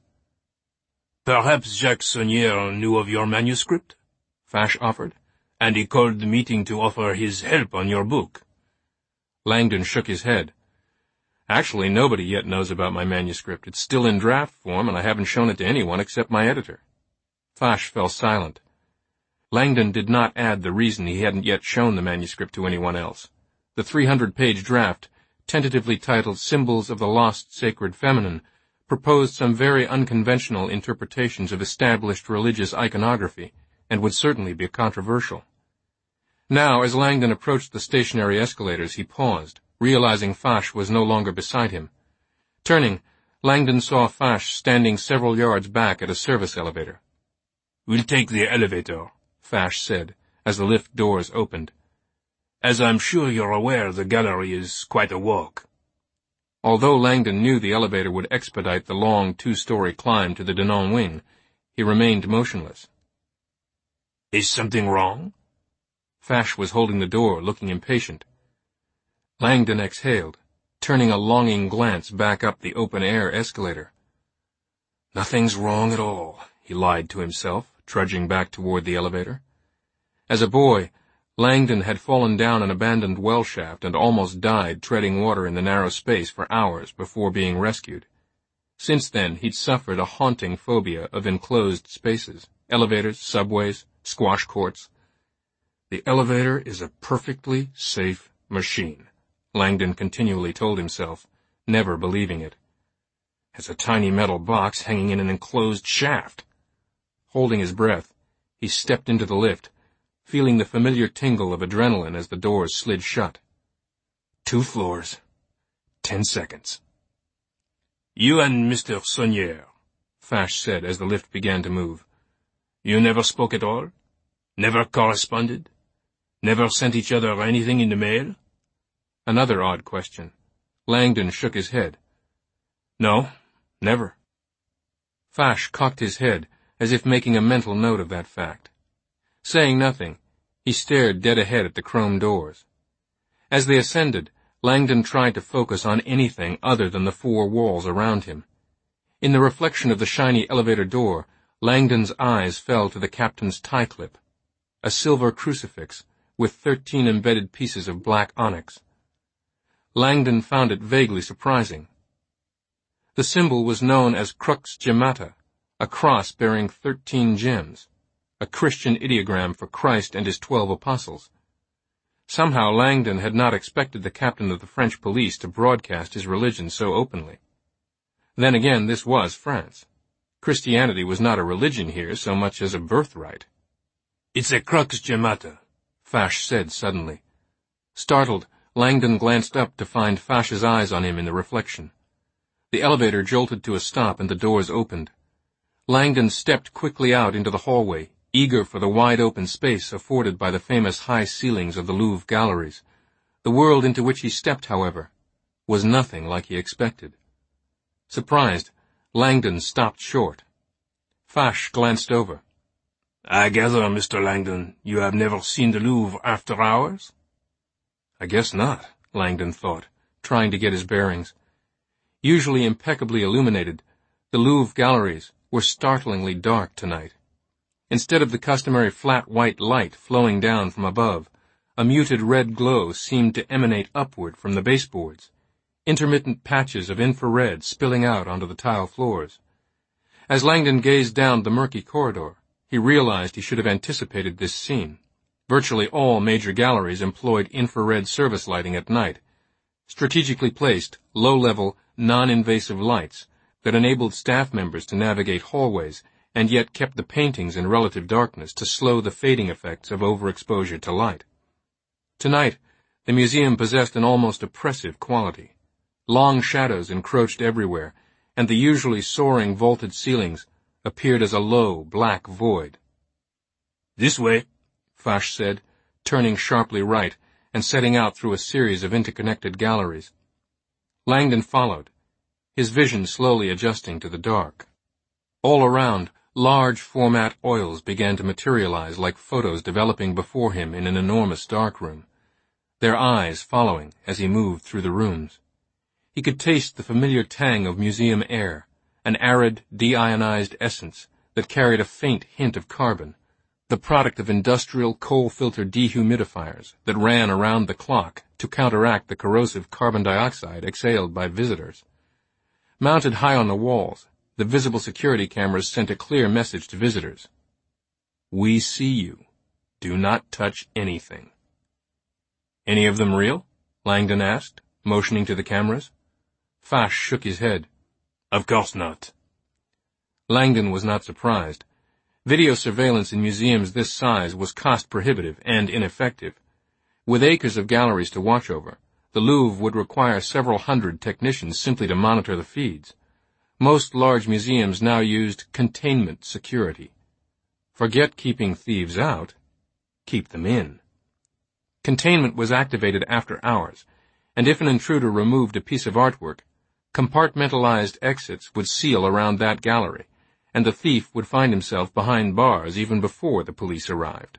Perhaps Jacques Saunière knew of your manuscript? Fache offered. And he called the meeting to offer his help on your book. Langdon shook his head. Actually, nobody yet knows about my manuscript. It's still in draft form, and I haven't shown it to anyone except my editor. Fache fell silent. Langdon did not add the reason he hadn't yet shown the manuscript to anyone else. The three hundred page draft, tentatively titled Symbols of the Lost Sacred Feminine, proposed some very unconventional interpretations of established religious iconography, and would certainly be controversial. Now, as Langdon approached the stationary escalators, he paused, realizing Fache was no longer beside him. Turning, Langdon saw Fache standing several yards back at a service elevator. "We'll take the elevator," Fache said, as the lift doors opened. "As I'm sure you're aware, the gallery is quite a walk." Although Langdon knew the elevator would expedite the long two-story climb to the Denon wing, he remained motionless. "Is something wrong?" Fache was holding the door, looking impatient. Langdon exhaled, turning a longing glance back up the open-air escalator. "Nothing's wrong at all," he lied to himself, trudging back toward the elevator. As a boy, Langdon had fallen down an abandoned well shaft and almost died treading water in the narrow space for hours before being rescued. Since then, he'd suffered a haunting phobia of enclosed spaces, elevators, subways, squash courts. "The elevator is a perfectly safe machine," Langdon continually told himself, never believing it. "It's a tiny metal box hanging in an enclosed shaft." Holding his breath, he stepped into the lift, feeling the familiar tingle of adrenaline as the doors slid shut. Two floors. Ten seconds. "You and Mister Saunier," Fache said as the lift began to move. "You never spoke at all? Never corresponded? Never sent each other anything in the mail?" Another odd question. Langdon shook his head. "No, never." Fache cocked his head, as if making a mental note of that fact. Saying nothing, he stared dead ahead at the chrome doors. As they ascended, Langdon tried to focus on anything other than the four walls around him. In the reflection of the shiny elevator door, Langdon's eyes fell to the captain's tie clip, a silver crucifix with thirteen embedded pieces of black onyx. Langdon found it vaguely surprising. The symbol was known as Crux Gemmata, a cross bearing thirteen gems, a Christian ideogram for Christ and his twelve apostles. Somehow Langdon had not expected the captain of the French police to broadcast his religion so openly. Then again, this was France. Christianity was not a religion here so much as a birthright. "It's a Crux Gemmata," Fache said suddenly. Startled, Langdon glanced up to find Fache's eyes on him in the reflection. The elevator jolted to a stop and the doors opened. Langdon stepped quickly out into the hallway, eager for the wide-open space afforded by the famous high ceilings of the Louvre galleries. The world into which he stepped, however, was nothing like he expected. Surprised, Langdon stopped short. Fache glanced over. "I gather, Mister Langdon, you have never seen the Louvre after hours?" I guess not, Langdon thought, trying to get his bearings. Usually impeccably illuminated, the Louvre galleries were startlingly dark tonight. Instead of the customary flat white light flowing down from above, a muted red glow seemed to emanate upward from the baseboards, intermittent patches of infrared spilling out onto the tile floors. As Langdon gazed down the murky corridor, he realized he should have anticipated this scene. Virtually all major galleries employed infrared service lighting at night, strategically placed, low-level, non-invasive lights that enabled staff members to navigate hallways and yet kept the paintings in relative darkness to slow the fading effects of overexposure to light. Tonight, the museum possessed an almost oppressive quality. Long shadows encroached everywhere, and the usually soaring vaulted ceilings appeared as a low, black void. "This way," Fache said, turning sharply right and setting out through a series of interconnected galleries. Langdon followed, his vision slowly adjusting to the dark. All around, large format oils began to materialize like photos developing before him in an enormous darkroom, their eyes following as he moved through the rooms. He could taste the familiar tang of museum air, an arid, deionized essence that carried a faint hint of carbon, the product of industrial coal-filter dehumidifiers that ran around the clock to counteract the corrosive carbon dioxide exhaled by visitors. Mounted high on the walls, the visible security cameras sent a clear message to visitors. "We see you. Do not touch anything." "Any of them real?" Langdon asked, motioning to the cameras. Fache shook his head. "Of course not." Langdon was not surprised. Video surveillance in museums this size was cost-prohibitive and ineffective. With acres of galleries to watch over, the Louvre would require several hundred technicians simply to monitor the feeds. Most large museums now used containment security. Forget keeping thieves out. Keep them in. Containment was activated after hours, and if an intruder removed a piece of artwork, compartmentalized exits would seal around that gallery, and the thief would find himself behind bars even before the police arrived.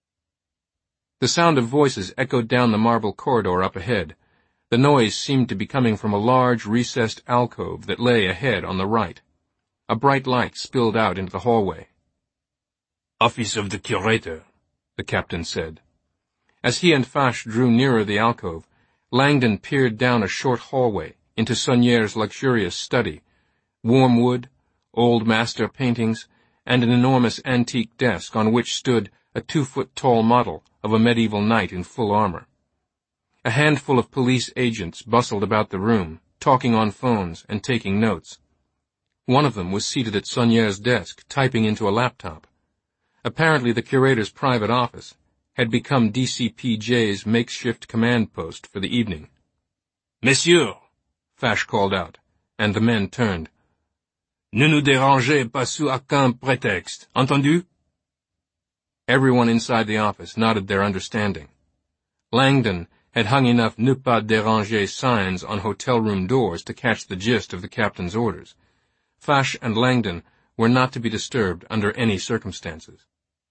The sound of voices echoed down the marble corridor up ahead. The noise seemed to be coming from a large, recessed alcove that lay ahead on the right. A bright light spilled out into the hallway. "Office of the curator," the captain said. As he and Fache drew nearer the alcove, Langdon peered down a short hallway into Saunier's luxurious study, warm wood, old master paintings, and an enormous antique desk on which stood a two-foot-tall model of a medieval knight in full armor. A handful of police agents bustled about the room, talking on phones and taking notes. One of them was seated at Saunier's desk, typing into a laptop. Apparently the curator's private office had become D C P J's makeshift command post for the evening. "Messieurs," Fache called out, and the men turned. "Ne nous dérangez pas sous aucun prétexte, entendu?" Everyone inside the office nodded their understanding. Langdon had hung enough ne pas déranger signs on hotel room doors to catch the gist of the captain's orders. Fache and Langdon were not to be disturbed under any circumstances.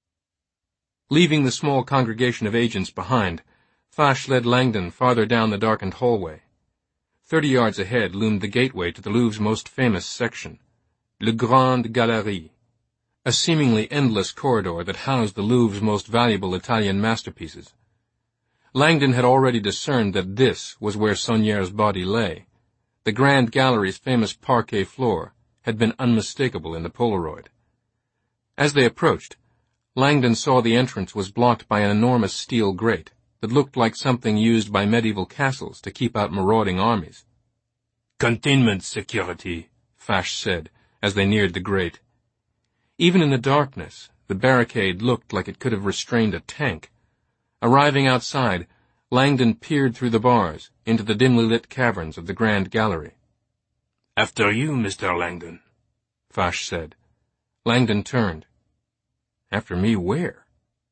Leaving the small congregation of agents behind, Fache led Langdon farther down the darkened hallway. Thirty yards ahead loomed the gateway to the Louvre's most famous section, Le Grand Galerie, a seemingly endless corridor that housed the Louvre's most valuable Italian masterpieces. Langdon had already discerned that this was where Saunier's body lay. The Grand Gallery's famous parquet floor had been unmistakable in the Polaroid. As they approached, Langdon saw the entrance was blocked by an enormous steel grate that looked like something used by medieval castles to keep out marauding armies. "Containment security," Fache said, as they neared the grate. Even in the darkness, the barricade looked like it could have restrained a tank. Arriving outside, Langdon peered through the bars into the dimly lit caverns of the Grand Gallery. "After you, Mister Langdon," Fache said. Langdon turned. After me where?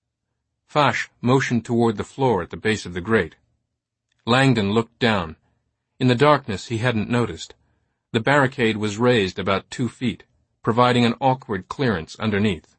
Fache motioned toward the floor at the base of the grate. Langdon looked down. In the darkness he hadn't noticed. The barricade was raised about two feet, providing an awkward clearance underneath.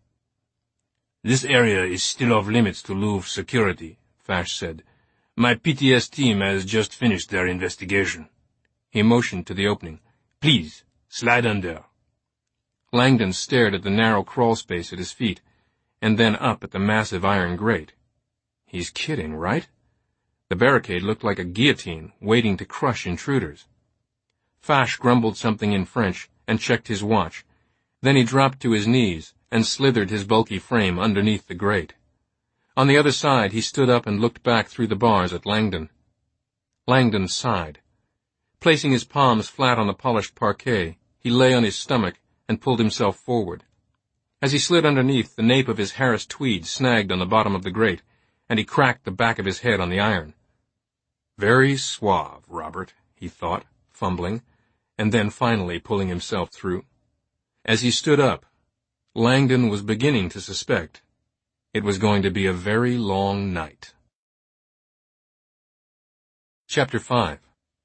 "This area is still off limits to Louvre security," Fache said. "My P T S team has just finished their investigation." He motioned to the opening. "Please, slide under." Langdon stared at the narrow crawl space at his feet, and then up at the massive iron grate. He's kidding, right? The barricade looked like a guillotine waiting to crush intruders. Fache grumbled something in French and checked his watch. Then he dropped to his knees and slithered his bulky frame underneath the grate. On the other side, he stood up and looked back through the bars at Langdon. Langdon sighed. Placing his palms flat on the polished parquet, he lay on his stomach and pulled himself forward. As he slid underneath, the nape of his Harris tweed snagged on the bottom of the grate, and he cracked the back of his head on the iron. Very suave, Robert, he thought, fumbling, and then finally pulling himself through. As he stood up, Langdon was beginning to suspect it was going to be a very long night. Chapter five.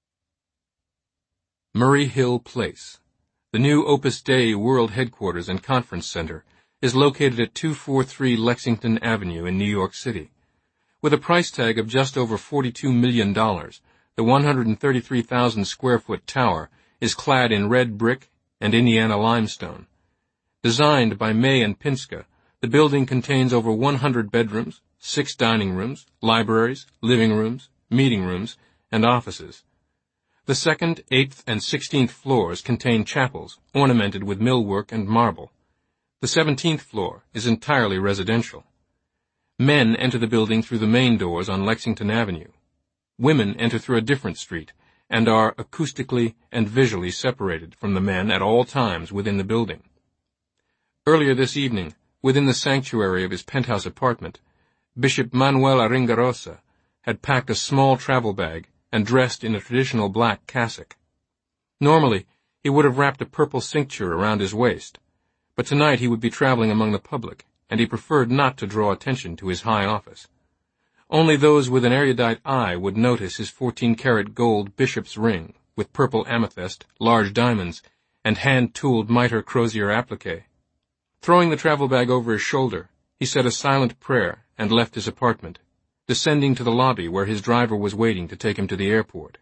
Murray Hill Place. The new Opus Dei World Headquarters and Conference Center is located at two forty-three Lexington Avenue in New York City. With a price tag of just over forty-two million dollars, the one hundred thirty-three thousand square foot tower is clad in red brick and Indiana limestone. Designed by May and Pinska, the building contains over one hundred bedrooms, six dining rooms, libraries, living rooms, meeting rooms, and offices. The second, eighth, and sixteenth floors contain chapels ornamented with millwork and marble. The seventeenth floor is entirely residential. Men enter the building through the main doors on Lexington Avenue. Women enter through a different street and are acoustically and visually separated from the men at all times within the building. Earlier this evening, within the sanctuary of his penthouse apartment, Bishop Manuel Aringarosa had packed a small travel bag and dressed in a traditional black cassock. Normally, he would have wrapped a purple cincture around his waist. But tonight he would be traveling among the public, and he preferred not to draw attention to his high office. Only those with an erudite eye would notice his fourteen-karat gold bishop's ring, with purple amethyst, large diamonds, and hand-tooled mitre crozier applique. Throwing the travel bag over his shoulder, he said a silent prayer and left his apartment, descending to the lobby where his driver was waiting to take him to the airport.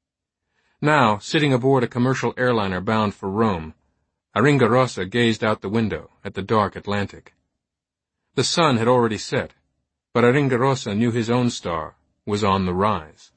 Now, sitting aboard a commercial airliner bound for Rome, Aringarosa gazed out the window at the dark Atlantic. The sun had already set, but Aringarosa knew his own star was on the rise.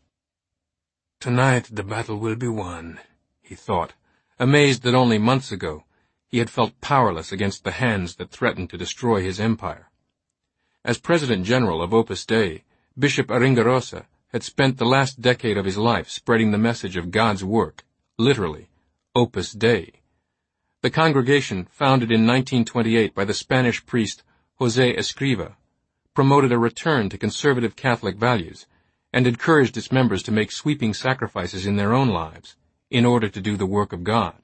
Tonight the battle will be won, he thought, amazed that only months ago he had felt powerless against the hands that threatened to destroy his empire. As President General of Opus Dei, Bishop Aringarosa had spent the last decade of his life spreading the message of God's work, literally, Opus Dei. The congregation, founded in nineteen twenty-eight by the Spanish priest José Escriva, promoted a return to conservative Catholic values and encouraged its members to make sweeping sacrifices in their own lives in order to do the work of God.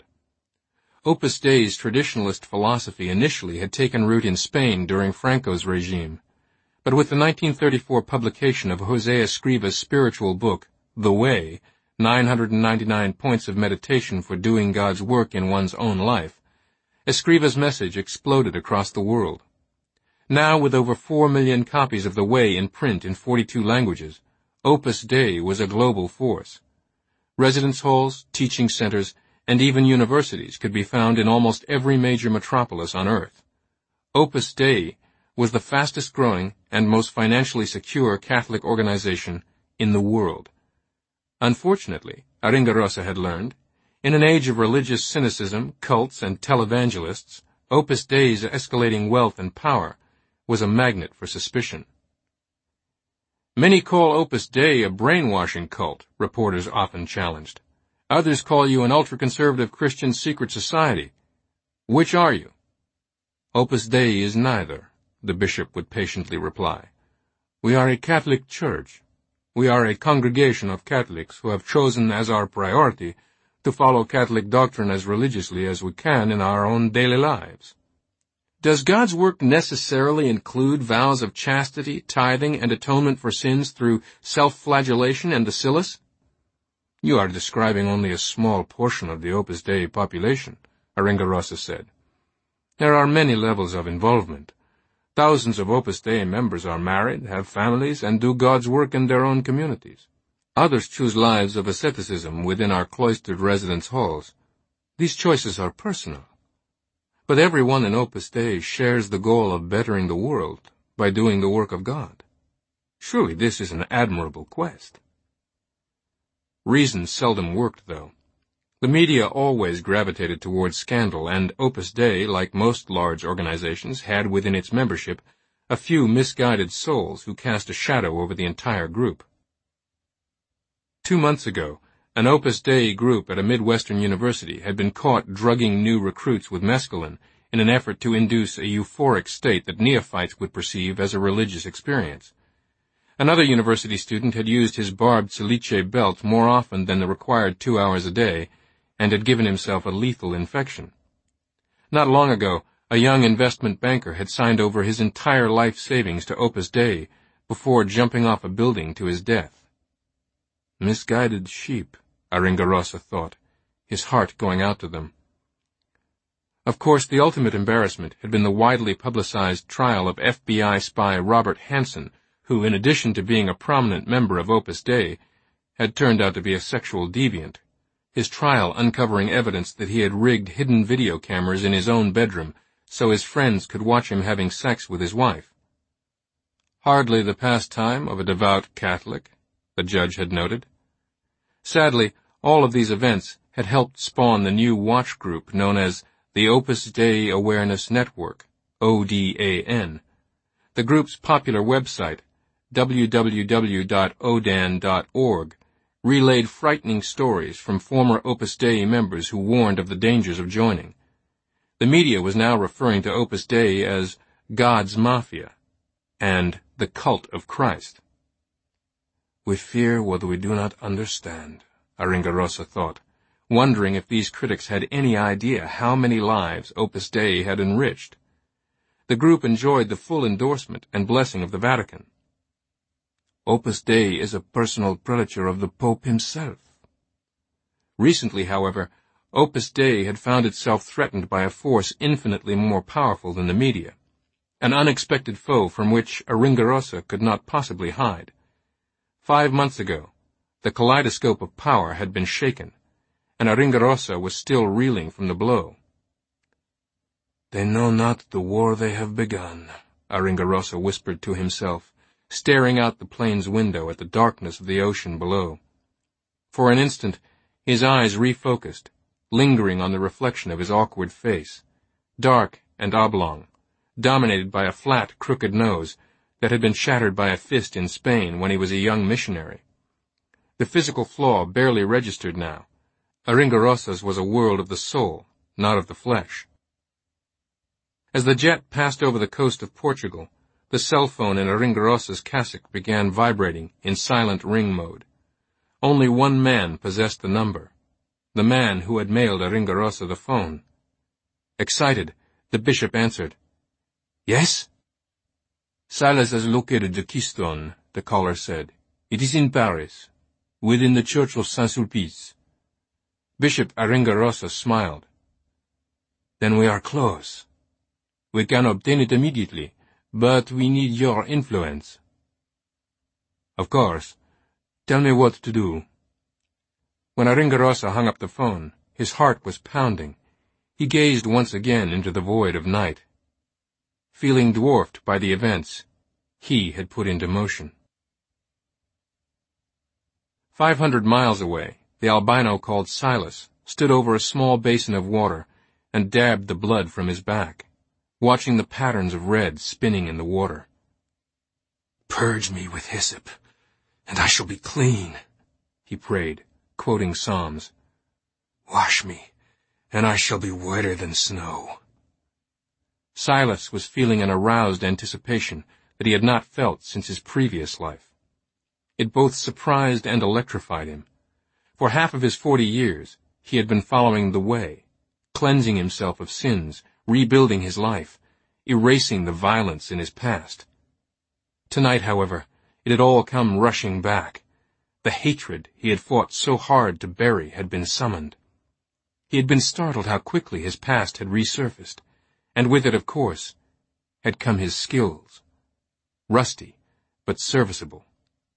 Opus Dei's traditionalist philosophy initially had taken root in Spain during Franco's regime, but with the nineteen thirty-four publication of José Escriva's spiritual book, The Way, nine hundred ninety-nine Points of Meditation for Doing God's Work in One's Own Life, Escriva's message exploded across the world. Now, with over four million copies of The Way in print in forty-two languages, Opus Dei was a global force. Residence halls, teaching centers, and even universities could be found in almost every major metropolis on Earth. Opus Dei was the fastest-growing and most financially secure Catholic organization in the world. Unfortunately, Aringarosa had learned, in an age of religious cynicism, cults, and televangelists, Opus Dei's escalating wealth and power was a magnet for suspicion. Many call Opus Dei a brainwashing cult, reporters often challenged. Others call you an ultra-conservative Christian secret society. Which are you? Opus Dei is neither, the bishop would patiently reply. We are a Catholic church. We are a congregation of Catholics who have chosen as our priority to follow Catholic doctrine as religiously as we can in our own daily lives. Does God's work necessarily include vows of chastity, tithing, and atonement for sins through self-flagellation and the Silas? You are describing only a small portion of the Opus Dei population, Aringarosa said. There are many levels of involvement. Thousands of Opus Dei members are married, have families, and do God's work in their own communities. Others choose lives of asceticism within our cloistered residence halls. These choices are personal. But everyone in Opus Dei shares the goal of bettering the world by doing the work of God. Surely this is an admirable quest. Reason seldom worked, though. The media always gravitated towards scandal, and Opus Dei, like most large organizations, had within its membership a few misguided souls who cast a shadow over the entire group. Two months ago, an Opus Dei group at a Midwestern university had been caught drugging new recruits with mescaline in an effort to induce a euphoric state that neophytes would perceive as a religious experience. Another university student had used his barbed Silice belt more often than the required two hours a day, and had given himself a lethal infection. Not long ago, a young investment banker had signed over his entire life savings to Opus Dei before jumping off a building to his death. Misguided sheep, Aringarosa thought, his heart going out to them. Of course, the ultimate embarrassment had been the widely publicized trial of F B I spy Robert Hansen, who, in addition to being a prominent member of Opus Dei, had turned out to be a sexual deviant, his trial uncovering evidence that he had rigged hidden video cameras in his own bedroom so his friends could watch him having sex with his wife. Hardly the pastime of a devout Catholic, the judge had noted. Sadly, all of these events had helped spawn the new watch group known as the Opus Dei Awareness Network, O D A N. The group's popular website, w w w dot o d a n dot org, relayed frightening stories from former Opus Dei members who warned of the dangers of joining. The media was now referring to Opus Dei as God's Mafia and the Cult of Christ. We fear what we do not understand, Aringarosa thought, wondering if these critics had any idea how many lives Opus Dei had enriched. The group enjoyed the full endorsement and blessing of the Vatican. Opus Dei is a personal prelature of the Pope himself. Recently, however, Opus Dei had found itself threatened by a force infinitely more powerful than the media, an unexpected foe from which Aringarosa could not possibly hide. Five months ago, the kaleidoscope of power had been shaken, and Aringarosa was still reeling from the blow. "They know not the war they have begun," Aringarosa whispered to himself, staring out the plane's window at the darkness of the ocean below. For an instant, his eyes refocused, lingering on the reflection of his awkward face, dark and oblong, dominated by a flat, crooked nose that had been shattered by a fist in Spain when he was a young missionary. The physical flaw barely registered now. Aringarosa's was a world of the soul, not of the flesh. As the jet passed over the coast of Portugal, the cell phone in Aringarosa's cassock began vibrating in silent ring mode. Only one man possessed the number, the man who had mailed Aringarosa the phone. Excited, the bishop answered. "Yes?" "Silas has located the keystone," the caller said. "It is in Paris, within the church of Saint-Sulpice." Bishop Aringarosa smiled. "Then we are close. We can obtain it immediately, but we need your influence." "Of course. Tell me what to do." When Aringarosa hung up the phone, his heart was pounding. He gazed once again into the void of night. Feeling dwarfed by the events he had put into motion. Five hundred miles away, the albino called Silas stood over a small basin of water and dabbed the blood from his back, watching the patterns of red spinning in the water. "Purge me with hyssop, and I shall be clean," he prayed, quoting Psalms. "Wash me, and I shall be whiter than snow." Silas was feeling an aroused anticipation that he had not felt since his previous life. It both surprised and electrified him. For half of his forty years, he had been following the way, cleansing himself of sins, rebuilding his life, erasing the violence in his past. Tonight, however, it had all come rushing back. The hatred he had fought so hard to bury had been summoned. He had been startled how quickly his past had resurfaced, and with it, of course, had come his skills. Rusty, but serviceable.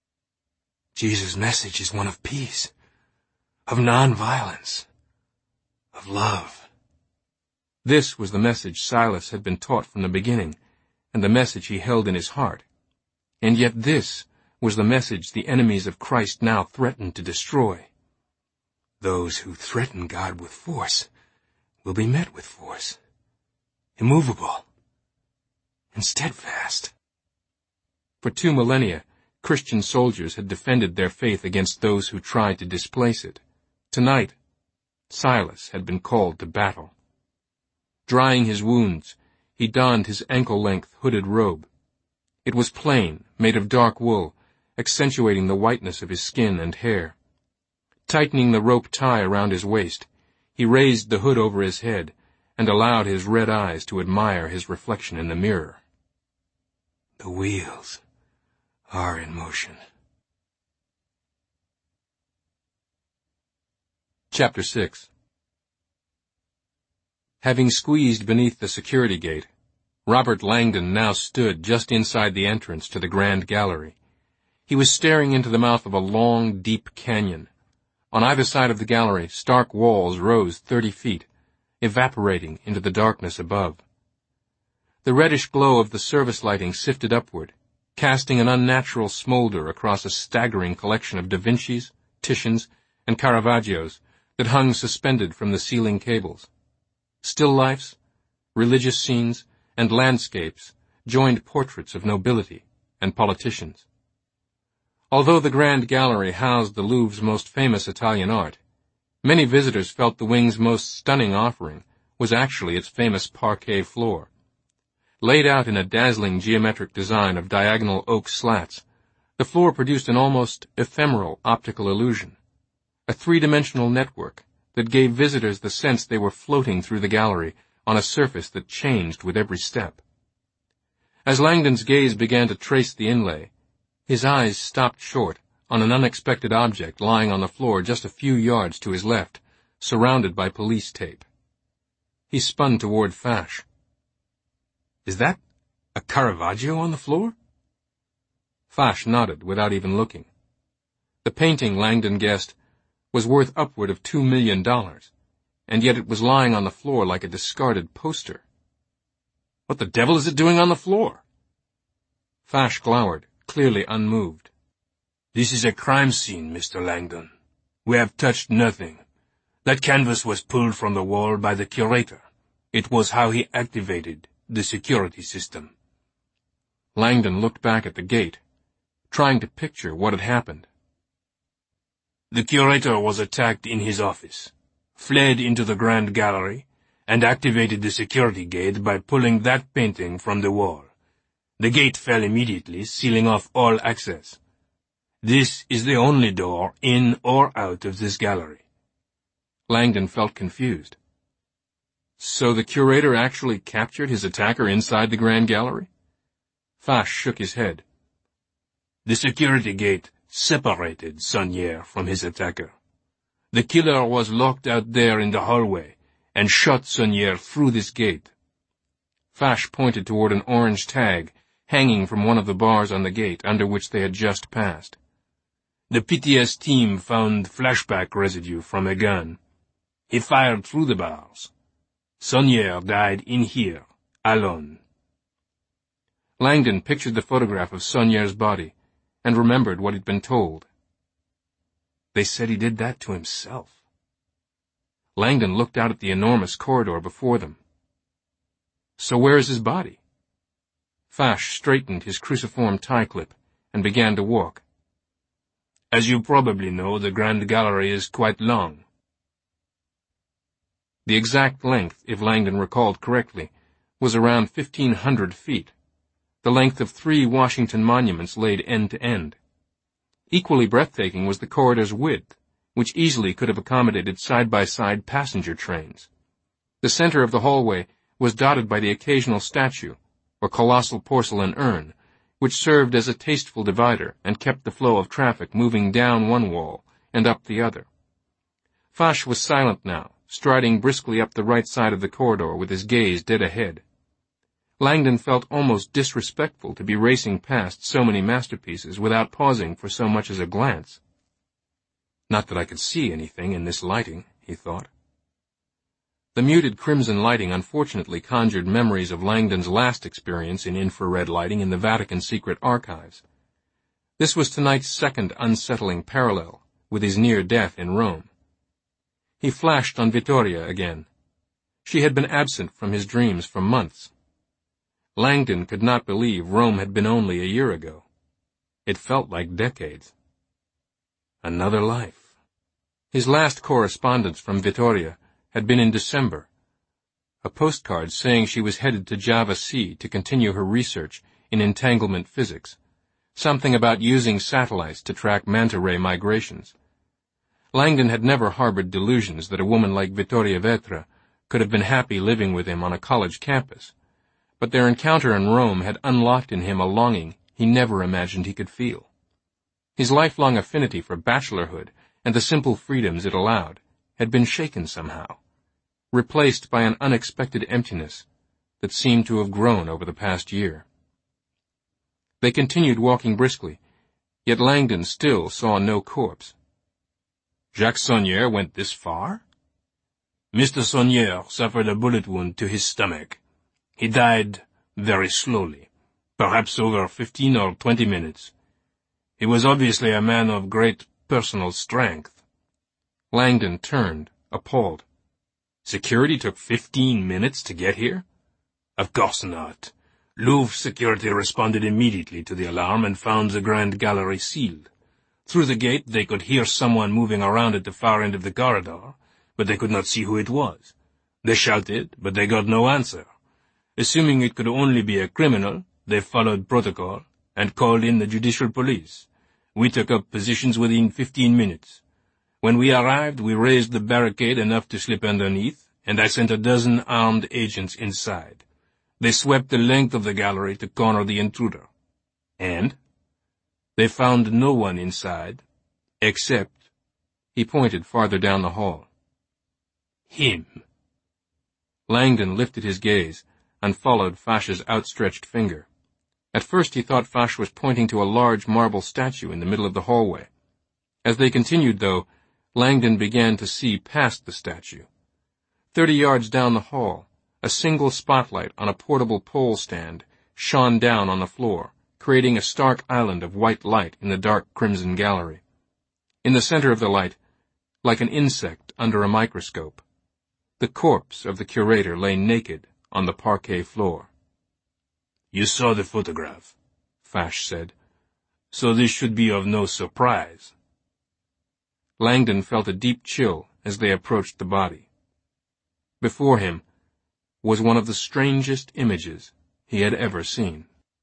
Jesus' message is one of peace, of nonviolence, of love. This was the message Silas had been taught from the beginning, and the message he held in his heart. And yet this was the message the enemies of Christ now threatened to destroy. Those who threaten God with force will be met with force, immovable and steadfast. For two millennia, Christian soldiers had defended their faith against those who tried to displace it. Tonight, Silas had been called to battle. Drying his wounds, he donned his ankle-length hooded robe. It was plain, made of dark wool, accentuating the whiteness of his skin and hair. Tightening the rope tie around his waist, he raised the hood over his head and allowed his red eyes to admire his reflection in the mirror. The wheels are in motion. Chapter six. Having squeezed beneath the security gate, Robert Langdon now stood just inside the entrance to the Grand Gallery. He was staring into the mouth of a long, deep canyon. On either side of the gallery, stark walls rose thirty feet, evaporating into the darkness above. The reddish glow of the service lighting sifted upward, casting an unnatural smolder across a staggering collection of Da Vinci's, Titian's, and Caravaggios that hung suspended from the ceiling cables. Still lifes, religious scenes, and landscapes joined portraits of nobility and politicians. Although the Grand Gallery housed the Louvre's most famous Italian art, many visitors felt the wing's most stunning offering was actually its famous parquet floor. Laid out in a dazzling geometric design of diagonal oak slats, the floor produced an almost ephemeral optical illusion, a three-dimensional network that gave visitors the sense they were floating through the gallery on a surface that changed with every step. As Langdon's gaze began to trace the inlay, his eyes stopped short on an unexpected object lying on the floor just a few yards to his left, surrounded by police tape. He spun toward Fash. "Is that a Caravaggio on the floor?" Fash nodded without even looking. The painting, Langdon guessed, was worth upward of two million dollars, and yet it was lying on the floor like a discarded poster. "What the devil is it doing on the floor?" Fash glowered, clearly unmoved. "This is a crime scene, Mister Langdon. We have touched nothing. That canvas was pulled from the wall by the curator. It was how he activated the security system." Langdon looked back at the gate, trying to picture what had happened. The curator was attacked in his office, fled into the Grand Gallery, and activated the security gate by pulling that painting from the wall. The gate fell immediately, sealing off all access. This is the only door in or out of this gallery. Langdon felt confused. So the curator actually captured his attacker inside the Grand Gallery? Fash shook his head. The security gate separated Saunière from his attacker. The killer was locked out there in the hallway and shot Saunière through this gate. Fash pointed toward an orange tag hanging from one of the bars on the gate under which they had just passed. The P T S team found flashback residue from a gun. He fired through the bars. Saunière died in here, alone. Langdon pictured the photograph of Saunière's body and remembered what he'd been told. They said he did that to himself. Langdon looked out at the enormous corridor before them. So where is his body? Fash straightened his cruciform tie clip and began to walk. As you probably know, the Grand Gallery is quite long. The exact length, if Langdon recalled correctly, was around fifteen hundred feet, the length of three Washington monuments laid end to end. Equally breathtaking was the corridor's width, which easily could have accommodated side-by-side passenger trains. The center of the hallway was dotted by the occasional statue, or colossal porcelain urn, which served as a tasteful divider and kept the flow of traffic moving down one wall and up the other. Fash was silent now, striding briskly up the right side of the corridor with his gaze dead ahead. Langdon felt almost disrespectful to be racing past so many masterpieces without pausing for so much as a glance. Not that I could see anything in this lighting, he thought. The muted crimson lighting unfortunately conjured memories of Langdon's last experience in infrared lighting in the Vatican secret archives. This was tonight's second unsettling parallel with his near death in Rome. He flashed on Vittoria again. She had been absent from his dreams for months. Langdon could not believe Rome had been only a year ago. It felt like decades. Another life. His last correspondence from Vittoria had been in December. A postcard saying she was headed to Java Sea to continue her research in entanglement physics, something about using satellites to track manta ray migrations. Langdon had never harbored delusions that a woman like Vittoria Vetra could have been happy living with him on a college campus, but their encounter in Rome had unlocked in him a longing he never imagined he could feel. His lifelong affinity for bachelorhood and the simple freedoms it allowed had been shaken somehow, replaced by an unexpected emptiness that seemed to have grown over the past year. They continued walking briskly, yet Langdon still saw no corpse. Jacques Saunière went this far? Mister Saunière suffered a bullet wound to his stomach. He died very slowly, perhaps over fifteen or twenty minutes. He was obviously a man of great personal strength. Langdon turned, appalled. Security took fifteen minutes to get here? Of course not. Louvre security responded immediately to the alarm and found the Grand Gallery sealed. Through the gate they could hear someone moving around at the far end of the corridor, but they could not see who it was. They shouted, but they got no answer. Assuming it could only be a criminal, they followed protocol and called in the judicial police. We took up positions within fifteen minutes. When we arrived, we raised the barricade enough to slip underneath, and I sent a dozen armed agents inside. They swept the length of the gallery to corner the intruder. And they found no one inside, except, he pointed farther down the hall, him. Langdon lifted his gaze and followed Fash's outstretched finger. At first he thought Fash was pointing to a large marble statue in the middle of the hallway. As they continued, though, Langdon began to see past the statue. Thirty yards down the hall, a single spotlight on a portable pole stand shone down on the floor, creating a stark island of white light in the dark crimson gallery. In the center of the light, like an insect under a microscope, the corpse of the curator lay naked on the parquet floor. You saw the photograph, Fash said, so this should be of no surprise. Langdon felt a deep chill as they approached the body. Before him was one of the strangest images he had ever seen.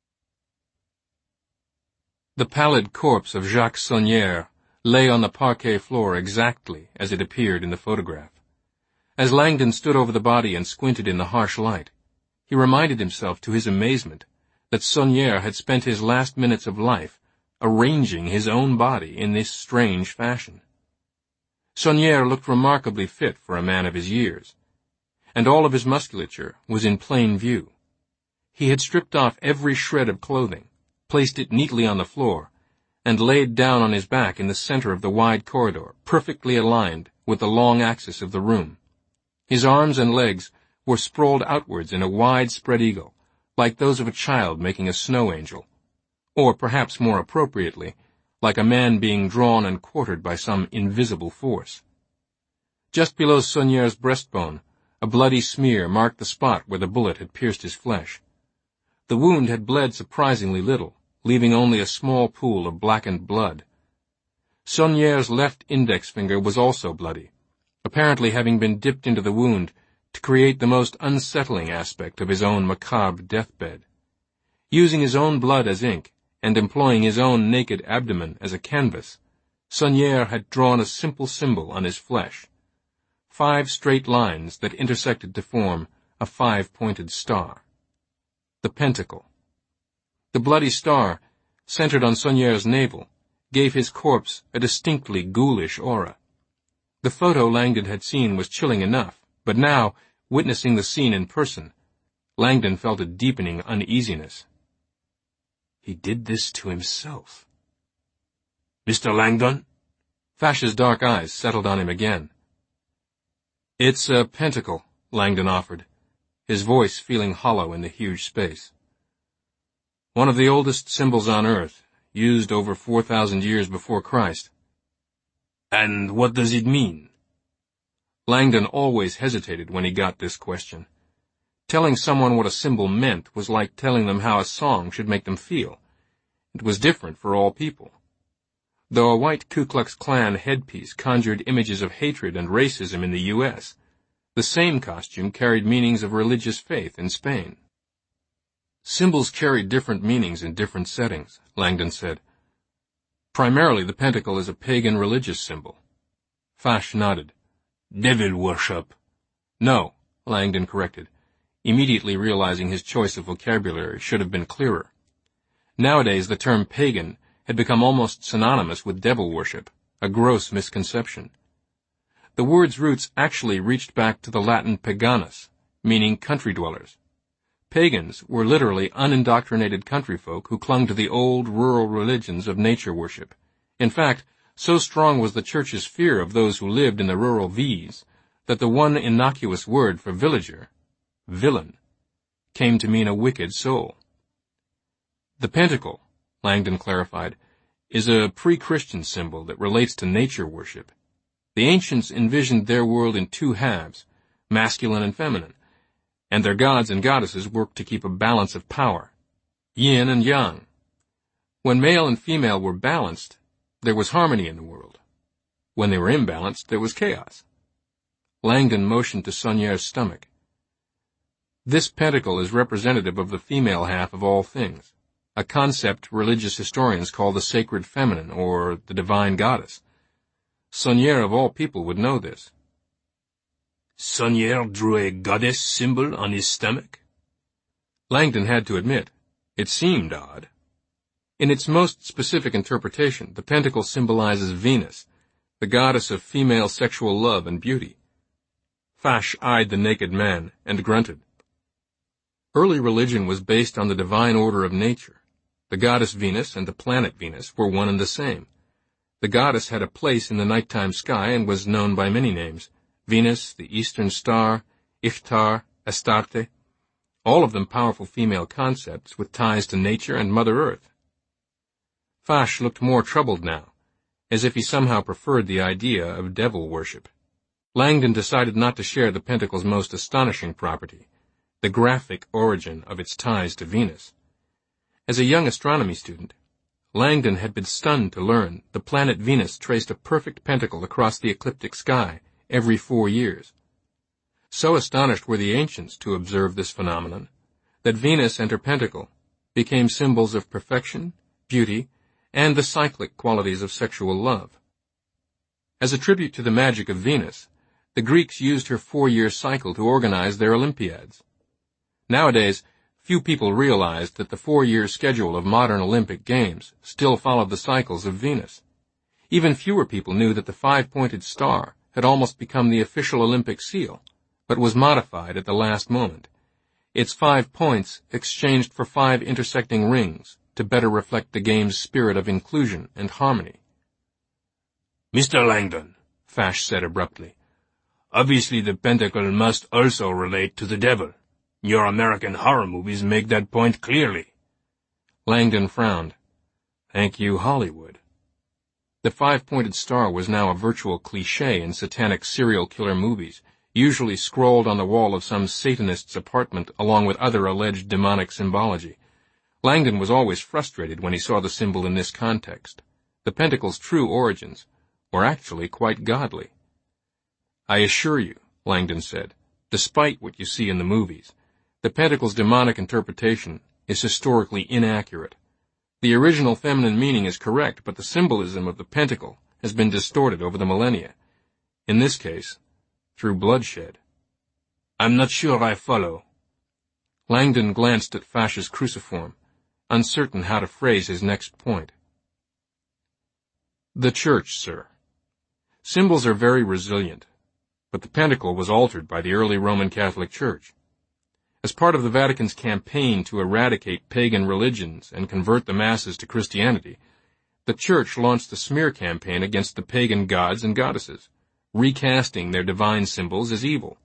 The pallid corpse of Jacques Saunière lay on the parquet floor exactly as it appeared in the photograph. As Langdon stood over the body and squinted in the harsh light, he reminded himself to his amazement that Saunière had spent his last minutes of life arranging his own body in this strange fashion. Saunière looked remarkably fit for a man of his years, and all of his musculature was in plain view. He had stripped off every shred of clothing, placed it neatly on the floor, and laid down on his back in the center of the wide corridor, perfectly aligned with the long axis of the room. His arms and legs were sprawled outwards in a wide spread eagle, like those of a child making a snow angel, or perhaps more appropriately, like a man being drawn and quartered by some invisible force. Just below Saunière's breastbone, a bloody smear marked the spot where the bullet had pierced his flesh. The wound had bled surprisingly little, leaving only a small pool of blackened blood. Saunière's left index finger was also bloody, apparently having been dipped into the wound to create the most unsettling aspect of his own macabre deathbed. Using his own blood as ink, and employing his own naked abdomen as a canvas, Saunière had drawn a simple symbol on his flesh, five straight lines that intersected to form a five-pointed star. The pentacle. The bloody star, centered on Saunière's navel, gave his corpse a distinctly ghoulish aura. The photo Langdon had seen was chilling enough, but now, witnessing the scene in person, Langdon felt a deepening uneasiness. He did this to himself. Mister Langdon? Fash's dark eyes settled on him again. It's a pentacle, Langdon offered, his voice feeling hollow in the huge space. One of the oldest symbols on Earth, used over four thousand years before Christ. And what does it mean? Langdon always hesitated when he got this question. Telling someone what a symbol meant was like telling them how a song should make them feel. It was different for all people. Though a white Ku Klux Klan headpiece conjured images of hatred and racism in the U S, the same costume carried meanings of religious faith in Spain. Symbols carry different meanings in different settings, Langdon said. Primarily, the pentacle is a pagan religious symbol. Fash nodded. Devil worship. No, Langdon corrected, immediately realizing his choice of vocabulary should have been clearer. Nowadays, the term pagan had become almost synonymous with devil worship, a gross misconception. The word's roots actually reached back to the Latin paganus, meaning country dwellers. Pagans were literally unindoctrinated country folk who clung to the old rural religions of nature worship. In fact, so strong was the church's fear of those who lived in the rural V's that the one innocuous word for villager, villain, came to mean a wicked soul. The pentacle, Langdon clarified, is a pre-Christian symbol that relates to nature worship. The ancients envisioned their world in two halves, masculine and feminine, and their gods and goddesses worked to keep a balance of power, yin and yang. When male and female were balanced, there was harmony in the world. When they were imbalanced, there was chaos. Langdon motioned to Saunière's stomach. This pentacle is representative of the female half of all things, a concept religious historians call the sacred feminine or the divine goddess. Saunière of all people would know this. Saunière drew a goddess symbol on his stomach? Langdon had to admit, it seemed odd. In its most specific interpretation, the pentacle symbolizes Venus, the goddess of female sexual love and beauty. Fache eyed the naked man and grunted. Early religion was based on the divine order of nature. The goddess Venus and the planet Venus were one and the same. The goddess had a place in the nighttime sky and was known by many names: Venus, the Eastern Star, Ishtar, Astarte, all of them powerful female concepts with ties to nature and Mother Earth. Fache looked more troubled now, as if he somehow preferred the idea of devil worship. Langdon decided not to share the pentacle's most astonishing property, the graphic origin of its ties to Venus. As a young astronomy student, Langdon had been stunned to learn the planet Venus traced a perfect pentacle across the ecliptic sky every four years. So astonished were the ancients to observe this phenomenon that Venus and her pentacle became symbols of perfection, beauty, and the cyclic qualities of sexual love. As a tribute to the magic of Venus, the Greeks used her four-year cycle to organize their Olympiads. Nowadays, few people realized that the four-year schedule of modern Olympic Games still followed the cycles of Venus. Even fewer people knew that the five-pointed star had almost become the official Olympic seal, but was modified at the last moment, its five points exchanged for five intersecting rings to better reflect the game's spirit of inclusion and harmony. Mister Langdon, Fache said abruptly, obviously the pentacle must also relate to the devil. Your American horror movies make that point clearly. Langdon frowned. Thank you, Hollywood. The five-pointed star was now a virtual cliché in satanic serial killer movies, usually scrawled on the wall of some Satanist's apartment along with other alleged demonic symbology. Langdon was always frustrated when he saw the symbol in this context. The pentacle's true origins were actually quite godly. I assure you, Langdon said, despite what you see in the movies, the pentacle's demonic interpretation is historically inaccurate. The original feminine meaning is correct, but the symbolism of the pentacle has been distorted over the millennia. In this case, through bloodshed. I'm not sure I follow. Langdon glanced at Fache's cruciform, uncertain how to phrase his next point. The Church, sir. Symbols are very resilient, but the pentacle was altered by the early Roman Catholic Church. As part of the Vatican's campaign to eradicate pagan religions and convert the masses to Christianity, the Church launched the smear campaign against the pagan gods and goddesses, recasting their divine symbols as evil.